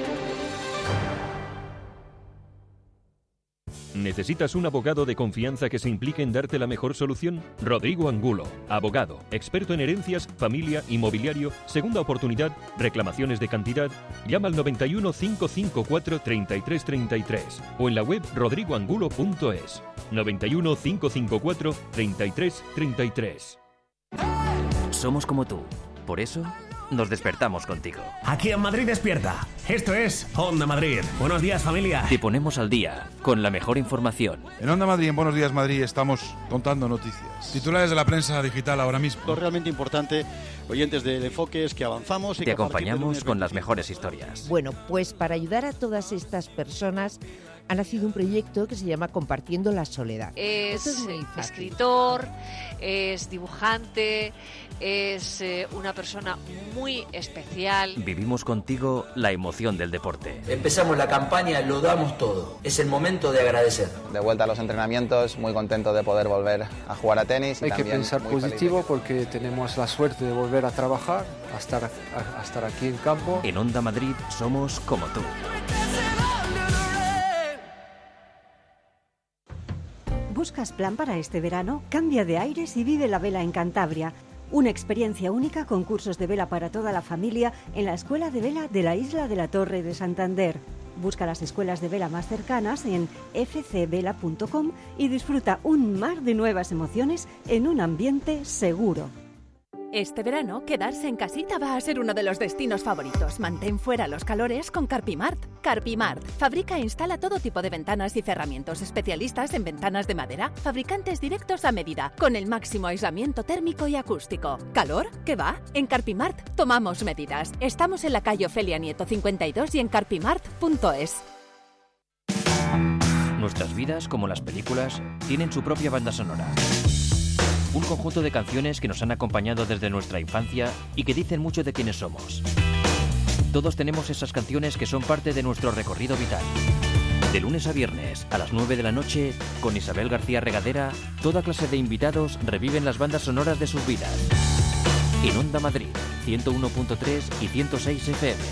¿Necesitas un abogado de confianza que se implique en darte la mejor solución? Rodrigo Angulo, abogado, experto en herencias, familia, inmobiliario, segunda oportunidad, reclamaciones de cantidad. Llama al noventa y uno, cinco cinco cuatro, treinta y tres treinta y tres o en la web rodrigo angulo punto es. noventa y uno, cinco cinco cuatro, treinta y tres treinta y tres. Somos como tú, por eso nos despertamos contigo. Aquí en Madrid Despierta. Esto es Onda Madrid. Buenos días, familia. Te ponemos al día con la mejor información. En Onda Madrid, en Buenos Días Madrid, estamos contando noticias. Titulares de la prensa digital ahora mismo. Lo realmente importante, oyentes del Enfoque, es que avanzamos y Te que acompañamos con las mejores historias. Bueno, pues para ayudar a todas estas personas ha nacido un proyecto que se llama Compartiendo la Soledad. Es, es escritor, es dibujante, es eh, una persona muy especial. Vivimos contigo la emoción del deporte. Empezamos la campaña, lo damos todo. Es el momento de agradecer. De vuelta a los entrenamientos, muy contento de poder volver a jugar a tenis. Y Hay también que pensar muy positivo porque tenemos la suerte de volver a trabajar, a estar, a, a estar aquí en campo. En Onda Madrid somos como tú. ¿Buscas plan para este verano? Cambia de aires y vive la vela en Cantabria. Una experiencia única con cursos de vela para toda la familia en la Escuela de Vela de la Isla de la Torre de Santander. Busca las escuelas de vela más cercanas en f c vela punto com y disfruta un mar de nuevas emociones en un ambiente seguro. Este verano, quedarse en casita va a ser uno de los destinos favoritos. Mantén fuera los calores con Carpimart. Carpimart fabrica e instala todo tipo de ventanas y cerramientos, especialistas en ventanas de madera, fabricantes directos a medida, con el máximo aislamiento térmico y acústico. ¿Calor? ¿Qué va? En Carpimart tomamos medidas. Estamos en la calle Ofelia Nieto cincuenta y dos y en carpimart punto es. Nuestras vidas, como las películas, tienen su propia banda sonora. Un conjunto de canciones que nos han acompañado desde nuestra infancia y que dicen mucho de quiénes somos. Todos tenemos esas canciones que son parte de nuestro recorrido vital. De lunes a viernes, a las nueve de la noche, con Isabel García Regadera, toda clase de invitados reviven las bandas sonoras de sus vidas. En Onda Madrid, ciento uno punto tres y ciento seis F M.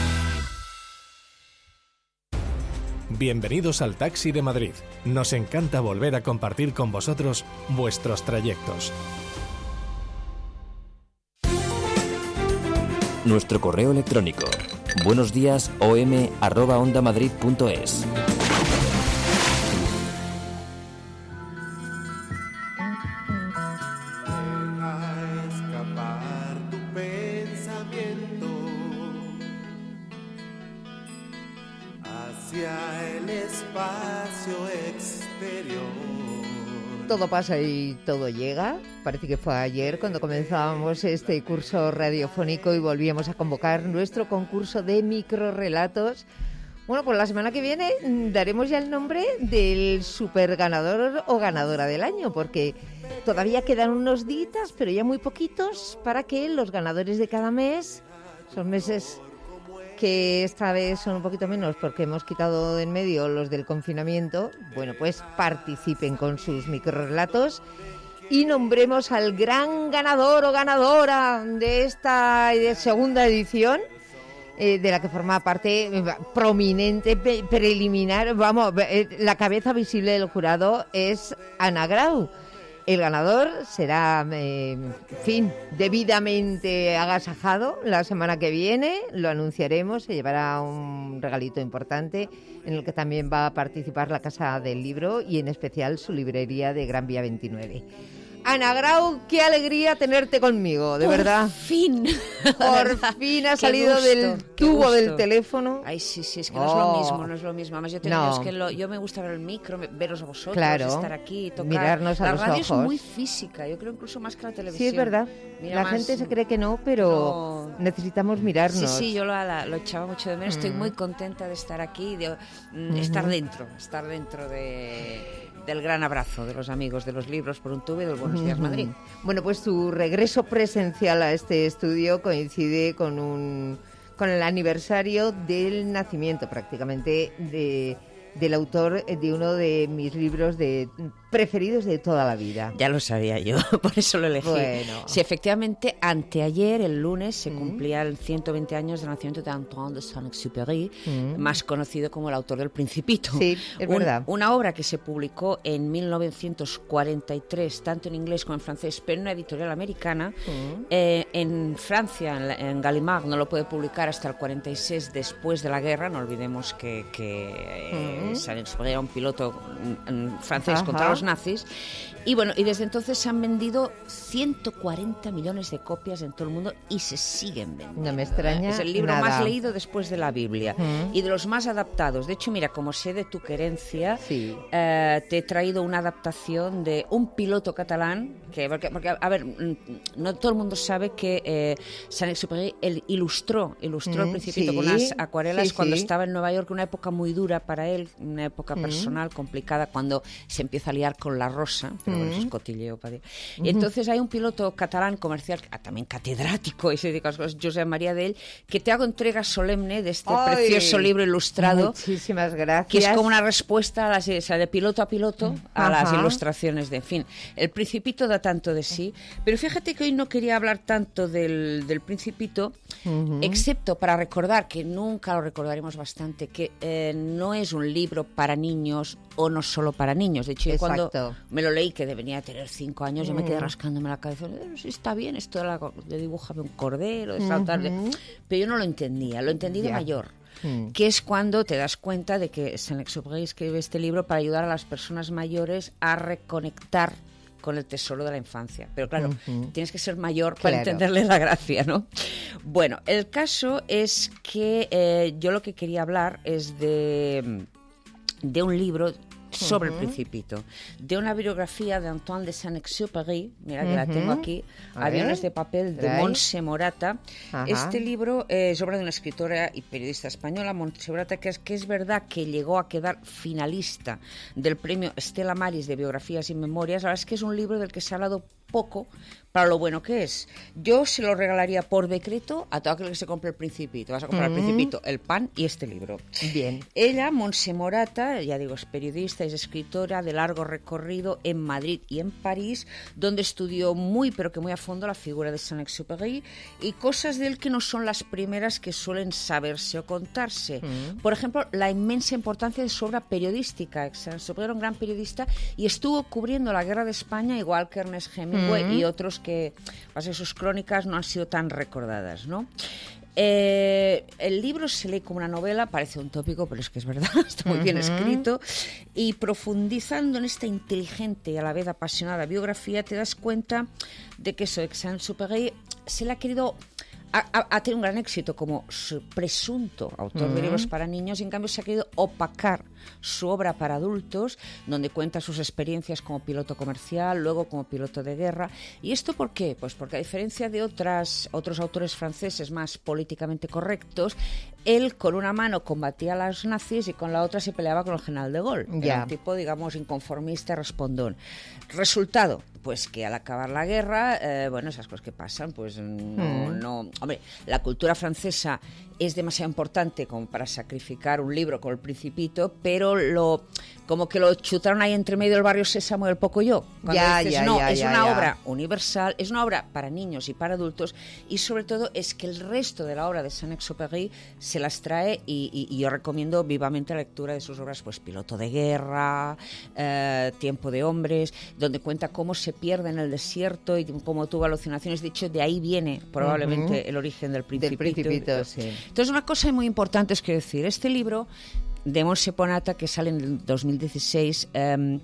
Bienvenidos al Taxi de Madrid. Nos encanta volver a compartir con vosotros vuestros trayectos. Nuestro correo electrónico, buenos días o m arroba ondamadrid punto es. Todo pasa y todo llega. Parece que fue ayer cuando comenzábamos este curso radiofónico y volvíamos a convocar nuestro concurso de microrrelatos. Bueno, pues la semana que viene daremos ya el nombre del superganador o ganadora del año, porque todavía quedan unos días, pero ya muy poquitos, para que los ganadores de cada mes, son meses que esta vez son un poquito menos porque hemos quitado de en medio los del confinamiento, bueno, pues participen con sus microrrelatos y nombremos al gran ganador o ganadora de esta segunda edición, eh, de la que forma parte eh, prominente, pe- preliminar, vamos, eh, la cabeza visible del jurado es Ana Grau. El ganador será, eh, en fin, debidamente agasajado la semana que viene, lo anunciaremos, se llevará un regalito importante en el que también va a participar la Casa del Libro y en especial su librería de Gran Vía veintinueve. Ana Grau, qué alegría tenerte conmigo, de Por verdad. Por fin. Por fin ha salido gusto, del tubo gusto. del teléfono. Ay, sí, sí, es que no oh. es lo mismo, no es lo mismo. Además, yo, tengo, no. es que lo, yo me gusta ver el micro, veros a vosotros, claro. estar aquí, tocar. Mirarnos a la los radio ojos. Es muy física, yo creo incluso más que la televisión. Sí, es verdad. Mira, la más, gente se cree que no, pero no. necesitamos mirarnos. Sí, sí, yo lo, la, lo echaba mucho de menos. Mm. Estoy muy contenta de estar aquí, de mm, estar mm. dentro, estar dentro de... del gran abrazo de los amigos de los libros por un tubo y del Buenos Días Madrid. Bueno, pues tu regreso presencial a este estudio coincide con un con el aniversario del nacimiento prácticamente de del autor de uno de mis libros de preferidos de toda la vida. Ya lo sabía yo, por eso lo elegí. Bueno. Sí, efectivamente, anteayer, el lunes, se mm. cumplía el ciento veinte años del nacimiento de Antoine de Saint-Exupéry, mm. más conocido como el autor del Principito. Sí, es Un, verdad. Una obra que se publicó en mil novecientos cuarenta y tres, tanto en inglés como en francés, pero en una editorial americana. Mm. Eh, en Francia, en, en Gallimard, no lo puede publicar hasta el cuarenta y seis, después de la guerra. No olvidemos que, que mm. Saint-Exupéry era un piloto francés Ajá. contra los nazis, y bueno, y desde entonces se han vendido ciento cuarenta millones de copias en todo el mundo y se siguen vendiendo. No me extraña. Es el libro nada. más leído después de la Biblia uh-huh. y de los más adaptados. De hecho, mira, como sé de tu querencia, sí. eh, te he traído una adaptación de un piloto catalán, que porque, porque a ver, no todo el mundo sabe que eh, Saint-Exupéry él ilustró, ilustró uh-huh. el Principito sí. con unas acuarelas sí, cuando sí. estaba en Nueva York, una época muy dura para él, una época uh-huh. personal complicada, cuando se empieza a liar con la Rosa, pero bueno, eso es cotilleo para Dios. Uh-huh. Entonces hay un piloto catalán comercial, también catedrático, y se dedica a cosas, Josep María de él, que te hago entrega solemne de este Ay, precioso libro ilustrado. Muchísimas gracias. Que es como una respuesta a las, o sea, de piloto a piloto a Ajá. las ilustraciones de, en fin, el Principito da tanto de sí, pero fíjate que hoy no quería hablar tanto del, del Principito, uh-huh. excepto para recordar, que nunca lo recordaremos bastante, que eh, no es un libro para niños o no solo para niños. De hecho, yo cuando me lo leí, que debería tener cinco años, yo me quedé rascándome la cabeza. Eh, sí, está bien, esto de, de dibújame un cordero, de saltar, uh-huh. pero yo no lo entendía, lo entendí de yeah. mayor. Mm. Que es cuando te das cuenta de que Saint-Exupéry escribe este libro para ayudar a las personas mayores a reconectar con el tesoro de la infancia. Pero claro, uh-huh. tienes que ser mayor para claro. entenderle la gracia, ¿no? Bueno, el caso es que eh, yo lo que quería hablar es de, de un libro sobre uh-huh. el Principito, de una biografía de Antoine de Saint-Exupéry, mira que uh-huh. la tengo aquí, a Aviones ver. de papel, de Trae. Montse Morata. Ajá. Este libro eh, es obra de una escritora y periodista española, Montse Morata, que es, que es verdad que llegó a quedar finalista del premio Stella Maris de biografías y memorias. La verdad es que es un libro del que se ha hablado poco, para lo bueno que es. Yo se lo regalaría por decreto a todo aquel que se compre El Principito. Vas a comprar mm. El Principito, el pan y este libro. Bien. Ella, Montse Morata, ya digo, es periodista, es escritora de largo recorrido en Madrid y en París, donde estudió muy, pero que muy a fondo la figura de Saint-Exupéry y cosas de él que no son las primeras que suelen saberse o contarse. Mm. Por ejemplo, la inmensa importancia de su obra periodística. Saint-Exupéry era un gran periodista y estuvo cubriendo la guerra de España, igual que Ernest Hemingway mm. y otros que, pasa que sus crónicas no han sido tan recordadas, ¿no? Eh, el libro se lee como una novela, parece un tópico, pero es que es verdad, está muy uh-huh. bien escrito, y profundizando en esta inteligente y a la vez apasionada biografía, te das cuenta de que eso, Saint-Exupéry se le ha querido... Ha, ha, ha tenido un gran éxito como su presunto autor uh-huh. de libros para niños y en cambio se ha querido opacar su obra para adultos, donde cuenta sus experiencias como piloto comercial, luego como piloto de guerra. ¿Y esto por qué? Pues porque a diferencia de otras, otros autores franceses más políticamente correctos, él con una mano combatía a los nazis y con la otra se peleaba con el general de Gaulle. Yeah. Era un tipo, digamos, inconformista y respondón. Resultado, pues que al acabar la guerra, eh, bueno, esas cosas que pasan, pues no, mm. no... Hombre, la cultura francesa es demasiado importante como para sacrificar un libro como El Principito, pero lo como que lo chutaron ahí entre medio del Barrio Sésamo y El Pocoyo. Cuando ya, dices, ya, no, ya, es ya, una ya. obra universal, es una obra para niños y para adultos, y sobre todo es que el resto de la obra de Saint-Exupéry se las trae y, y, y yo recomiendo vivamente la lectura de sus obras, pues Piloto de guerra, eh, Tiempo de hombres, donde cuenta cómo se pierde en el desierto y cómo tuvo alucinaciones. De hecho, de ahí viene probablemente uh-huh. el origen del Principito. Del Principito, sí. Entonces, una cosa muy importante es que decir, este libro de Montse Morata, que sale en el dos mil dieciséis, eh,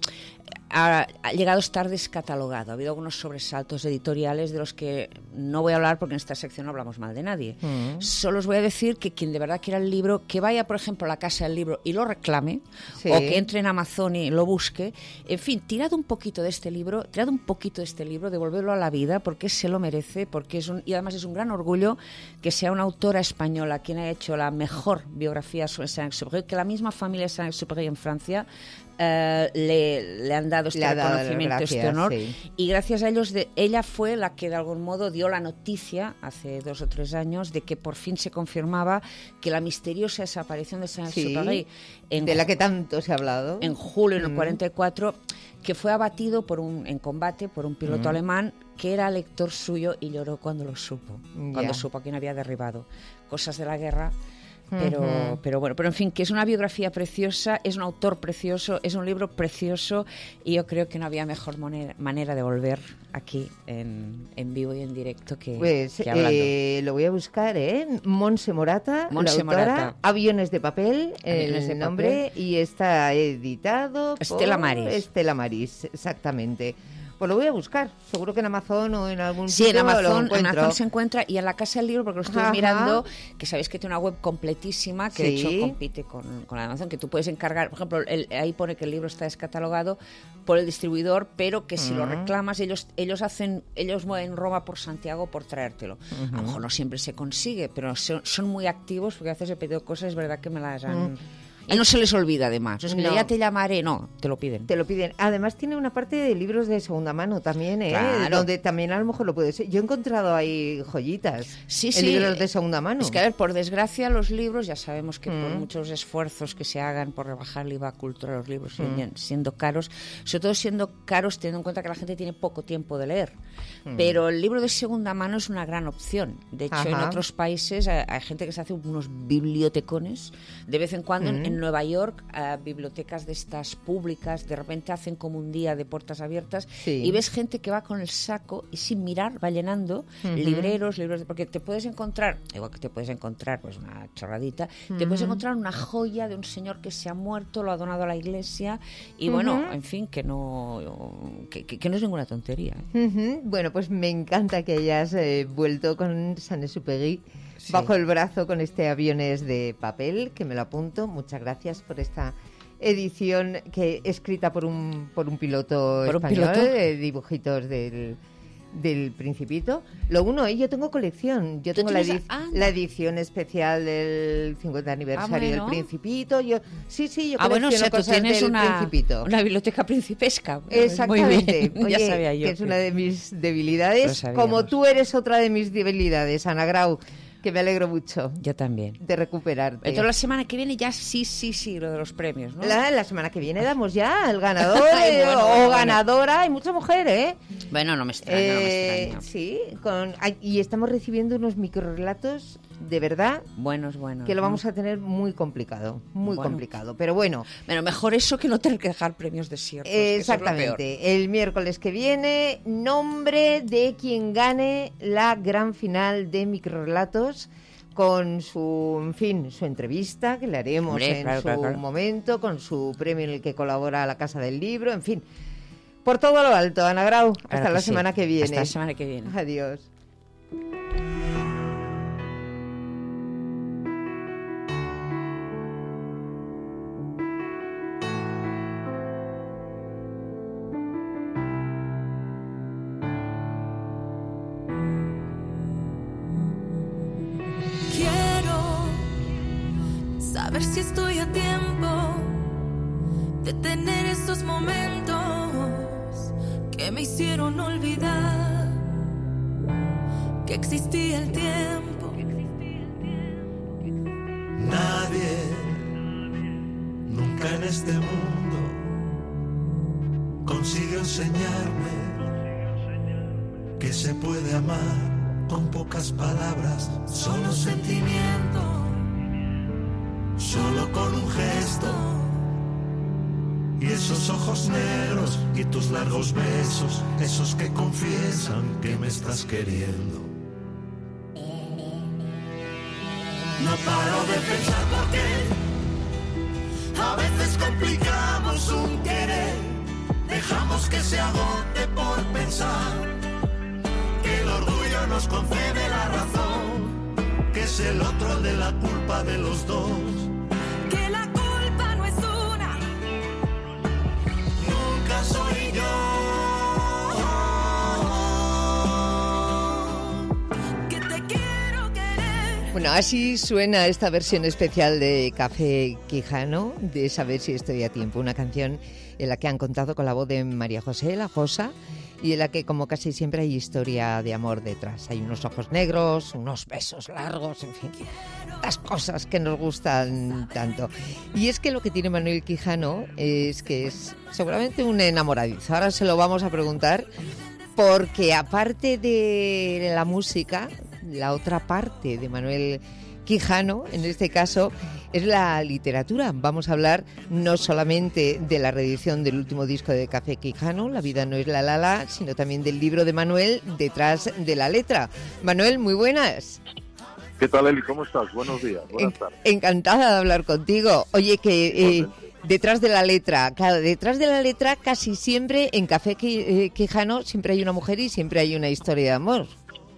ha, ha llegado a estar descatalogado. Ha habido algunos sobresaltos editoriales de los que no voy a hablar porque en esta sección no hablamos mal de nadie. Mm. Solo os voy a decir que quien de verdad quiera el libro, que vaya, por ejemplo, a la Casa del Libro y lo reclame, sí. o que entre en Amazon y lo busque. En fin, tirad un poquito de este libro, tirad un poquito de este libro, devolverlo a la vida, porque se lo merece, porque es un, y además es un gran orgullo que sea una autora española quien haya hecho la mejor biografía sobre Saint-Exupéry, que la misma familia Saint-Exupéry en Francia Uh, le, le han dado este le reconocimiento, dado gracias, este honor, sí. y gracias a ellos, de, ella fue la que de algún modo dio la noticia hace dos o tres años de que por fin se confirmaba que la misteriosa desaparición de Saint-Exupéry, sí, de la que tanto se ha hablado, en julio del mm. cuarenta y cuatro, que fue abatido por un, en combate por un piloto mm. alemán que era lector suyo y lloró cuando lo supo, yeah. cuando supo a quién había derribado. Cosas de la guerra. Pero, uh-huh. pero bueno, pero en fin, que es una biografía preciosa, es un autor precioso, es un libro precioso y yo creo que no había mejor manera, manera de volver aquí en, en vivo y en directo que, pues, que hablando. Eh, lo voy a buscar, ¿eh? Montse Morata, Montse la autora, Morata. Aviones de papel, Aviones el de nombre, papel. Y está editado Estela por Maris. Estela Maris, exactamente. Pues lo voy a buscar, seguro que en Amazon o en algún sí, sitio en Amazon, lo encuentro. en Amazon se encuentra y en la Casa del Libro, porque lo estoy Ajá. mirando, que sabéis que tiene una web completísima que sí. de hecho compite con, con la Amazon, que tú puedes encargar, por ejemplo, el, ahí pone que el libro está descatalogado por el distribuidor, pero que si uh-huh. lo reclamas, ellos ellos hacen, ellos mueven Roma por Santiago por traértelo. Uh-huh. A lo mejor no siempre se consigue, pero son, son muy activos, porque a veces he pedido cosas, es verdad que me las han... Uh-huh. Y no se les olvida, además. Es que no. ya te llamaré, no, te lo piden. Te lo piden. Además, tiene una parte de libros de segunda mano también, ¿eh? Claro. Donde también a lo mejor lo puedes... Yo he encontrado ahí joyitas. Sí, en sí. libros de segunda mano. Es que, a ver, por desgracia, los libros, ya sabemos que mm. por muchos esfuerzos que se hagan por rebajar el I V A cultura a los libros, mm. siendo caros, sobre todo siendo caros, teniendo en cuenta que la gente tiene poco tiempo de leer. Mm. Pero el libro de segunda mano es una gran opción. De hecho, Ajá. en otros países hay, hay gente que se hace unos bibliotecones. De vez en cuando, mm. en, en Nueva York, Uh, bibliotecas de estas públicas, de repente hacen como un día de puertas abiertas sí. y ves gente que va con el saco y sin mirar va llenando uh-huh. libreros, libros, de, porque te puedes encontrar, igual que te puedes encontrar pues una chorradita, uh-huh. te puedes encontrar una joya de un señor que se ha muerto, lo ha donado a la iglesia y uh-huh. bueno, en fin, que no que, que, que no es ninguna tontería. ¿eh? Uh-huh. Bueno, pues me encanta que hayas eh, vuelto con Saint-Exupéry Sí. bajo el brazo con este Aviones de papel, que me lo apunto. Muchas gracias por esta edición que escrita por un por un piloto ¿Por español, un piloto? Eh, dibujitos del del Principito. Lo uno, ¿eh? Yo tengo colección. Yo tengo la, edi- ah, la edición especial del cincuenta aniversario ah, bueno. del Principito. Yo, sí, sí, yo Ah, bueno, o colecciono sea, tú cosas tienes del una, Principito. una biblioteca principesca. Exactamente. Muy bien. Oye, ya sabía yo. que es una de mis debilidades. Lo sabíamos. Como tú eres otra de mis debilidades, Ana Grau, que me alegro mucho. Yo también. De recuperarte. Entonces la semana que viene ya sí, sí, sí, lo de los premios, ¿no? La, la semana que viene damos ya el ganador Ay, eh, bueno, o bueno, ganadora. Hay mucha mujer, ¿eh? Bueno, no me extraña, no me Eh, extraña. Sí, con, ay, y estamos recibiendo unos microrelatos de verdad Buenos, buenos. que lo ¿no? vamos a tener muy complicado, muy Bueno. complicado. Pero bueno, Bueno, mejor eso que no tener que dejar premios desiertos. que eso es lo peor. exactamente. El miércoles que viene, nombre de quien gane la gran final de microrelatos, con su, en fin, su entrevista que le haremos Hombre, en claro, su claro, claro. momento, con su premio en el que colabora la Casa del Libro, en fin. Por todo lo alto, Ana Grau. Claro Hasta que la sí. semana que viene. Hasta la semana que viene. Adiós. Quiero saber si estoy a tiempo de tener esos momentos que me hicieron olvidar que existía el tiempo. Nadie, nunca en este mundo, consiguió enseñarme que se puede amar con pocas palabras, solo sentimiento, solo con un gesto. Y esos ojos negros y tus largos besos, esos que confiesan que me estás queriendo. No paro de pensar por qué a veces complicamos un querer, dejamos que se agote por pensar que el orgullo nos concede la razón, que es el otro el de la culpa de los dos. Que la culpa no es una, Nunca soy yo. que te quiero querer. Bueno, así suena esta versión especial de Café Quijano, de Saber si estoy a tiempo, una canción en la que han contado con la voz de María José, la Josa, y en la que, como casi siempre, hay historia de amor detrás. Hay unos ojos negros, unos besos largos, en fin, las cosas que nos gustan tanto. Y es que lo que tiene Manuel Quijano es que es seguramente un enamoradizo. Ahora se lo vamos a preguntar, porque aparte de la música, la otra parte de Manuel Quijano, en este caso, es la literatura. Vamos a hablar no solamente de la reedición del último disco de Café Quijano, La vida no es la lala, sino también del libro de Manuel, Detrás de la letra. Manuel, muy buenas. ¿Qué tal, Eli? ¿Cómo estás? Buenos días. Buenas En- tardes. encantada de hablar contigo. Oye, que eh, detrás de la letra, claro, detrás de la letra casi siempre en Café Qui- eh, Quijano siempre hay una mujer y siempre hay una historia de amor.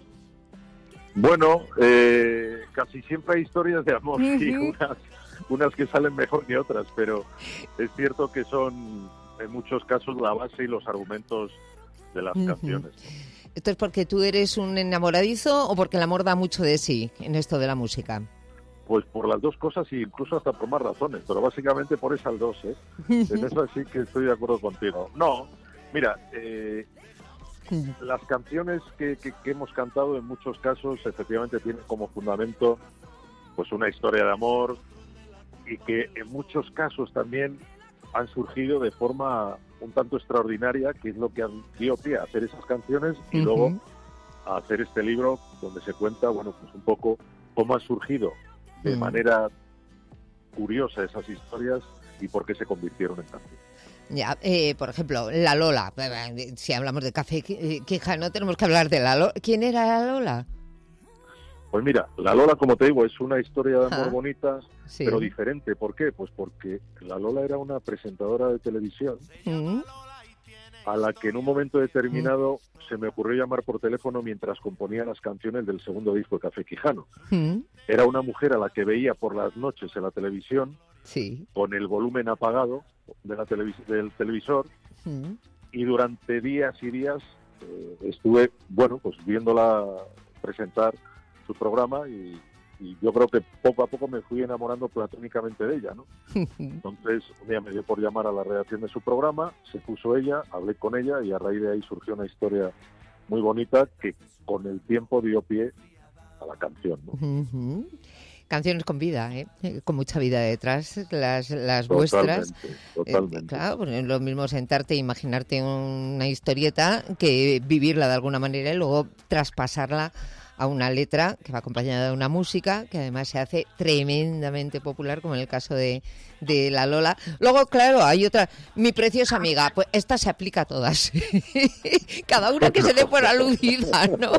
Bueno, eh, casi siempre hay historias de amor y Ujú. unas, unas que salen mejor que otras, pero es cierto que son en muchos casos la base y los argumentos de las Ujú. canciones. ¿Esto es porque tú eres un enamoradizo o porque el amor da mucho de sí en esto de la música? Pues por las dos cosas y incluso hasta por más razones, pero básicamente por esas dos, ¿eh? En eso sí que estoy de acuerdo contigo. No, mira, eh, las canciones que, que- que hemos cantado en muchos casos efectivamente tienen como fundamento pues una historia de amor y que en muchos casos también han surgido de forma un tanto extraordinaria, que es lo que han dio pie a hacer esas canciones y Ujú. luego a hacer este libro donde se cuenta, bueno, pues un poco cómo han surgido de Mm. manera curiosa esas historias y por qué se convirtieron en canciones. Ya, eh, por ejemplo, la Lola. Si hablamos de Café Qui- eh, Quijano, tenemos que hablar de la Lola. ¿Quién era la Lola? Pues mira, La Lola, como te digo, es una historia de amor Ajá. bonita, Sí. pero diferente. ¿Por qué? Pues porque La Lola era una presentadora de televisión Mm. a la que en un momento determinado se me ocurrió llamar por teléfono mientras componía las canciones del segundo disco de Café Quijano. Mm. Era una mujer a la que veía por las noches en la televisión Sí. con el volumen apagado de la televis- del televisor Mm. y durante días y días eh, estuve, bueno, pues viéndola presentar su programa y, y yo creo que poco a poco me fui enamorando platónicamente de ella, ¿no? Entonces, un día me dio por llamar a la redacción de su programa, se puso ella, hablé con ella y a raíz de ahí surgió una historia muy bonita que con el tiempo dio pie a la canción, ¿no? Uh-huh. Canciones con vida, ¿eh? Con mucha vida detrás, las, las Totalmente, vuestras. Totalmente. Eh, claro, pues es lo mismo sentarte e imaginarte una historieta que vivirla de alguna manera y luego traspasarla a una letra que va acompañada de una música que además se hace tremendamente popular, como en el caso de, de la Lola. Luego, claro, hay otra, mi preciosa amiga, pues esta se aplica a todas. Cada una que se dé por aludida, ¿no?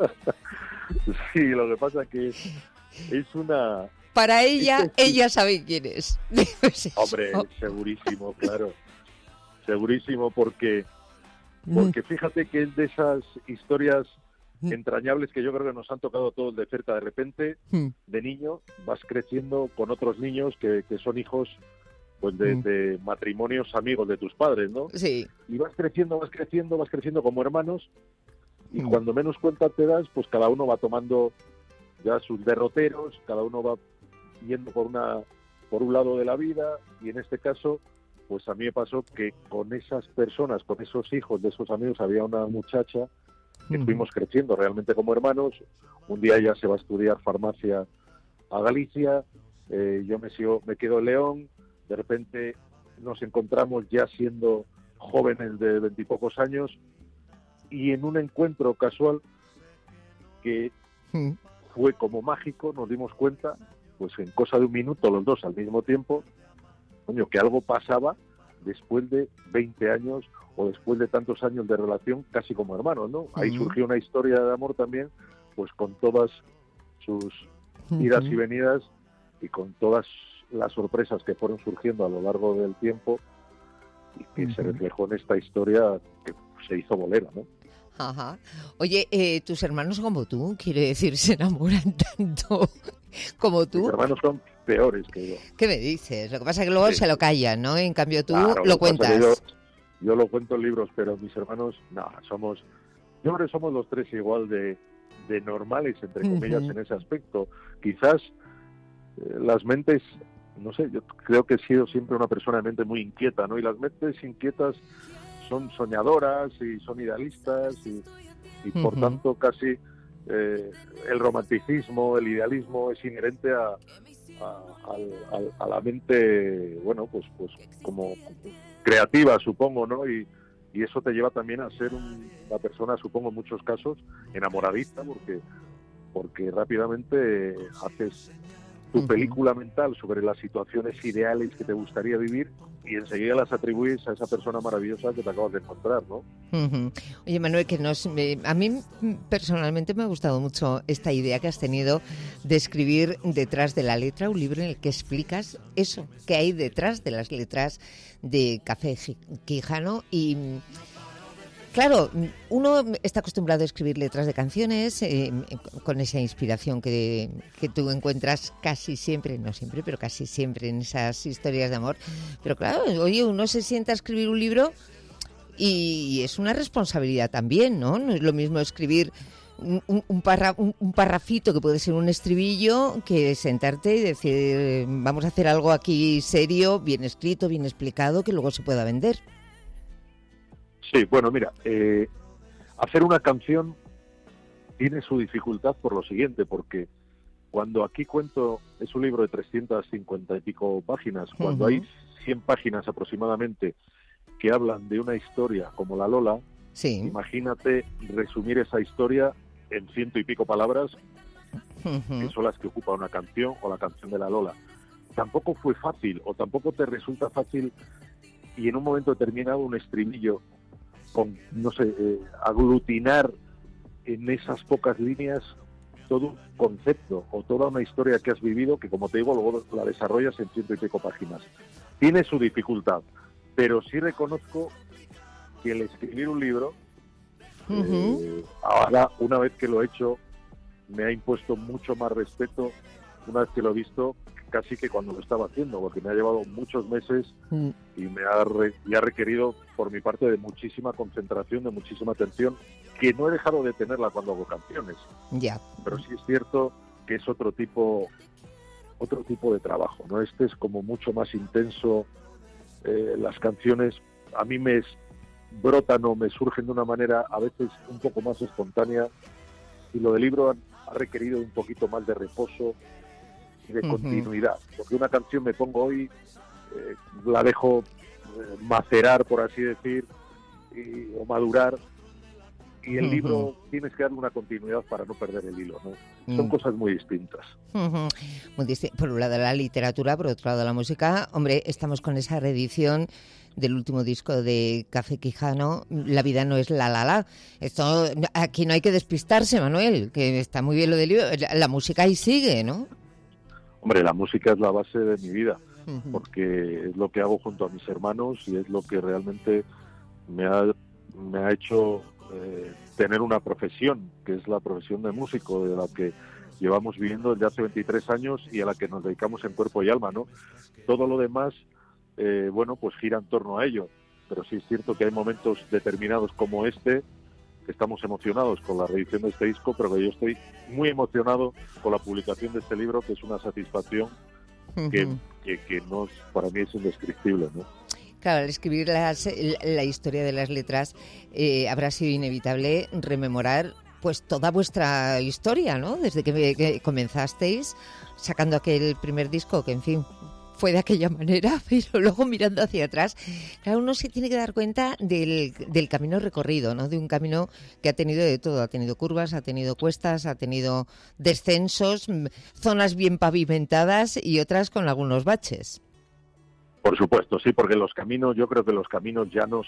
Sí, lo que pasa que es, es una... Para ella, es que... ella sabe quién es. Pues hombre, segurísimo, claro. Segurísimo, porque, porque fíjate que es de esas historias entrañables que yo creo que nos han tocado todos de cerca. De repente, mm. de niño, vas creciendo con otros niños que, que son hijos pues de, mm. de matrimonios amigos de tus padres, ¿no? Sí. Y vas creciendo, vas creciendo, vas creciendo como hermanos y mm. cuando menos cuenta te das, pues cada uno va tomando ya sus derroteros, cada uno va yendo por una por un lado de la vida y en este caso, pues a mí me pasó que con esas personas, con esos hijos de esos amigos, había una muchacha que fuimos creciendo realmente como hermanos. Un día ella se va a estudiar farmacia a Galicia, eh, yo me sigo, me quedo en León, de repente nos encontramos ya siendo jóvenes de veintipocos años y en un encuentro casual que mm. fue como mágico, nos dimos cuenta, pues en cosa de un minuto los dos al mismo tiempo, coño, que algo pasaba después de veinte años o después de tantos años de relación casi como hermanos, ¿no? Ahí uh-huh. surgió una historia de amor también, pues con todas sus idas uh-huh. y venidas y con todas las sorpresas que fueron surgiendo a lo largo del tiempo y que uh-huh. se reflejó en esta historia que se hizo bolera, ¿no? Ajá. Oye, eh, tus hermanos son como tú, quiere decir, se enamoran tanto como tú. Mis hermanos son peores que yo. ¿Qué me dices? Lo que pasa es que luego sí. se lo callan, ¿no? En cambio tú claro, lo, lo cuentas. Yo, yo lo cuento en libros, pero mis hermanos, no, somos, yo creo que somos los tres igual de, de normales, entre comillas, uh-huh. en ese aspecto. Quizás eh, las mentes, no sé, yo creo que he sido siempre una persona de mente muy inquieta, ¿no? Y las mentes inquietas son soñadoras y son idealistas y, y por uh-huh. tanto casi eh, el romanticismo, el idealismo es inherente a, a, a, a la mente, bueno, pues pues como creativa, supongo, ¿no? Y, y eso te lleva también a ser un, una persona, supongo en muchos casos, enamoradiza, porque porque rápidamente haces tu película mental sobre las situaciones ideales que te gustaría vivir y enseguida las atribuyes a esa persona maravillosa que te acabas de encontrar, ¿no? Uh-huh. Oye, Manuel, que nos, eh, a mí personalmente me ha gustado mucho esta idea que has tenido de escribir detrás de la letra un libro en el que explicas eso, que hay detrás de las letras de Café Quijano y... Claro, uno está acostumbrado a escribir letras de canciones eh, con esa inspiración que, que tú encuentras casi siempre, no siempre, pero casi siempre en esas historias de amor. Pero claro, oye, uno se sienta a escribir un libro y es una responsabilidad también, ¿no? No es lo mismo escribir un, un, parra, un, un parrafito que puede ser un estribillo que sentarte y decir, vamos a hacer algo aquí serio, bien escrito, bien explicado, que luego se pueda vender. Sí, bueno, mira, eh, hacer una canción tiene su dificultad por lo siguiente, porque cuando aquí cuento, es un libro de trescientas cincuenta y pico páginas, cuando uh-huh. hay cien páginas aproximadamente que hablan de una historia como la Lola, sí. imagínate resumir esa historia en ciento y pico palabras, uh-huh. que son las que ocupa una canción o la canción de la Lola. Tampoco fue fácil, o tampoco te resulta fácil, y en un momento determinado un estribillo con, no sé, eh, aglutinar en esas pocas líneas todo un concepto o toda una historia que has vivido que, como te digo, luego la desarrollas en ciento y pico páginas. Tiene su dificultad, pero sí reconozco que el escribir un libro, uh-huh. eh, ahora, una vez que lo he hecho, me ha impuesto mucho más respeto, una vez que lo he visto, casi que cuando lo estaba haciendo, porque me ha llevado muchos meses Mm. y me ha, re- y ha requerido por mi parte de muchísima concentración, de muchísima atención, que no he dejado de tenerla cuando hago canciones. Ya. Pero sí es cierto que es otro tipo otro tipo de trabajo, ¿no? Este es como mucho más intenso. Eh, las canciones a mí me es- brotan o me surgen de una manera a veces un poco más espontánea, y lo del libro ha, ha requerido un poquito más de reposo y de Ujú. continuidad, porque una canción me pongo hoy, eh, la dejo eh, macerar, por así decir, y- o madurar, y el Ujú. libro tienes que darle una continuidad para no perder el hilo, ¿no? Son Mm. cosas muy distintas. Ujú. Muy disti- Por un lado la literatura, por otro lado la música. Hombre, estamos con esa reedición del último disco de Café Quijano, La vida no es la la la. Esto, aquí no hay que despistarse, Manuel, que está muy bien lo del libro. La, la música ahí sigue, ¿no? Hombre, la música es la base de mi vida, Ujú. porque es lo que hago junto a mis hermanos y es lo que realmente me ha, me ha hecho eh, tener una profesión, que es la profesión de músico, de la que llevamos viviendo desde hace veintitrés años y a la que nos dedicamos en cuerpo y alma, ¿no? Todo lo demás, eh, bueno, pues gira en torno a ello, pero sí es cierto que hay momentos determinados como este, que estamos emocionados con la reedición de este disco, pero que yo estoy muy emocionado con la publicación de este libro, que es una satisfacción que, Ujú. que, que no es- para mí es indescriptible, ¿no? Claro, al escribir las- la historia de las letras eh, habrá sido inevitable rememorar pues toda vuestra historia, ¿no? Desde que, que comenzasteis sacando aquel primer disco, que en fin fue de aquella manera, pero luego mirando hacia atrás, claro, uno se tiene que dar cuenta del, del camino recorrido, ¿no? De un camino que ha tenido de todo, ha tenido curvas, ha tenido cuestas, ha tenido descensos, m- zonas bien pavimentadas y otras con algunos baches. Por supuesto, sí, porque los caminos, yo creo que los caminos llanos,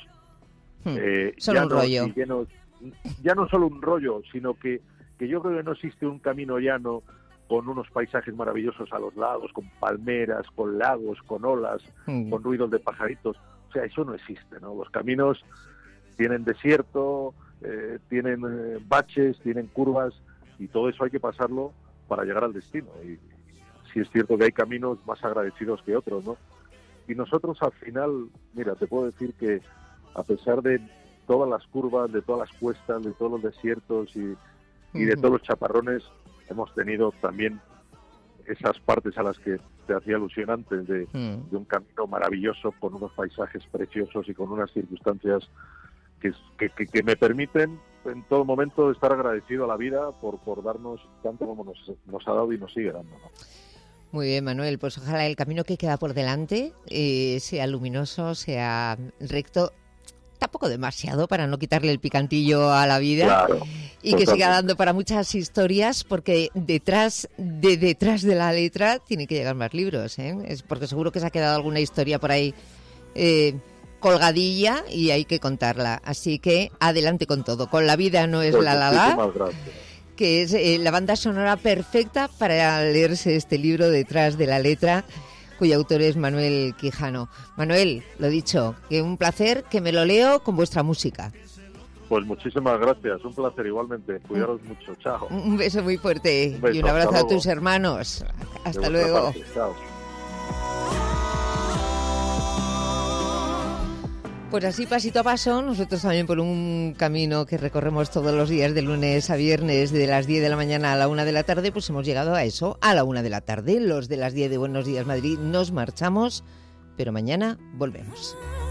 eh, Son un llanos rollo. y llenos, ya no solo un rollo, sino que, que yo creo que no existe un camino llano con unos paisajes maravillosos a los lados, con palmeras, con lagos, con olas, Mm. con ruidos de pajaritos. O sea, eso no existe, ¿no? Los caminos tienen desierto, eh, tienen eh, baches, tienen curvas, y todo eso hay que pasarlo para llegar al destino. Y sí es cierto que hay caminos más agradecidos que otros, ¿no? Y nosotros al final, mira, te puedo decir que a pesar de todas las curvas, de todas las cuestas, de todos los desiertos y, y de Ujú. todos los chaparrones, hemos tenido también esas partes a las que te hacía alusión antes, de, Mm. de un camino maravilloso, con unos paisajes preciosos y con unas circunstancias que, que, que- que me permiten en todo momento estar agradecido a la vida por, por darnos tanto como nos, nos ha dado y nos sigue dando, ¿no? Muy bien, Manuel, pues ojalá el camino que queda por delante eh, sea luminoso, sea recto, tampoco demasiado para no quitarle el picantillo a la vida, Claro, y que siga totalmente. dando para muchas historias, porque detrás de detrás de la letra tiene que llegar más libros, ¿eh? Es porque seguro que se ha quedado alguna historia por ahí eh, colgadilla y hay que contarla. Así que adelante con todo. Con La vida no es Pues la la la, muchísimas gracias. que es eh, la banda sonora perfecta para leerse este libro Detrás de la letra, cuyo autor es Manuel Quijano. Manuel, lo dicho, que un placer, que me lo leo con vuestra música. Pues muchísimas gracias, un placer igualmente. Cuidaros mucho, chao. Un beso muy fuerte Un beso, y un abrazo hasta a luego. tus hermanos. De Hasta vuestra luego. parte, chao. Pues así, pasito a paso, nosotros también por un camino que recorremos todos los días de lunes a viernes, de las diez de la mañana a la una de la tarde, pues hemos llegado a eso, a la una de la tarde. Los de las diez de Buenos Días Madrid nos marchamos, pero mañana volvemos.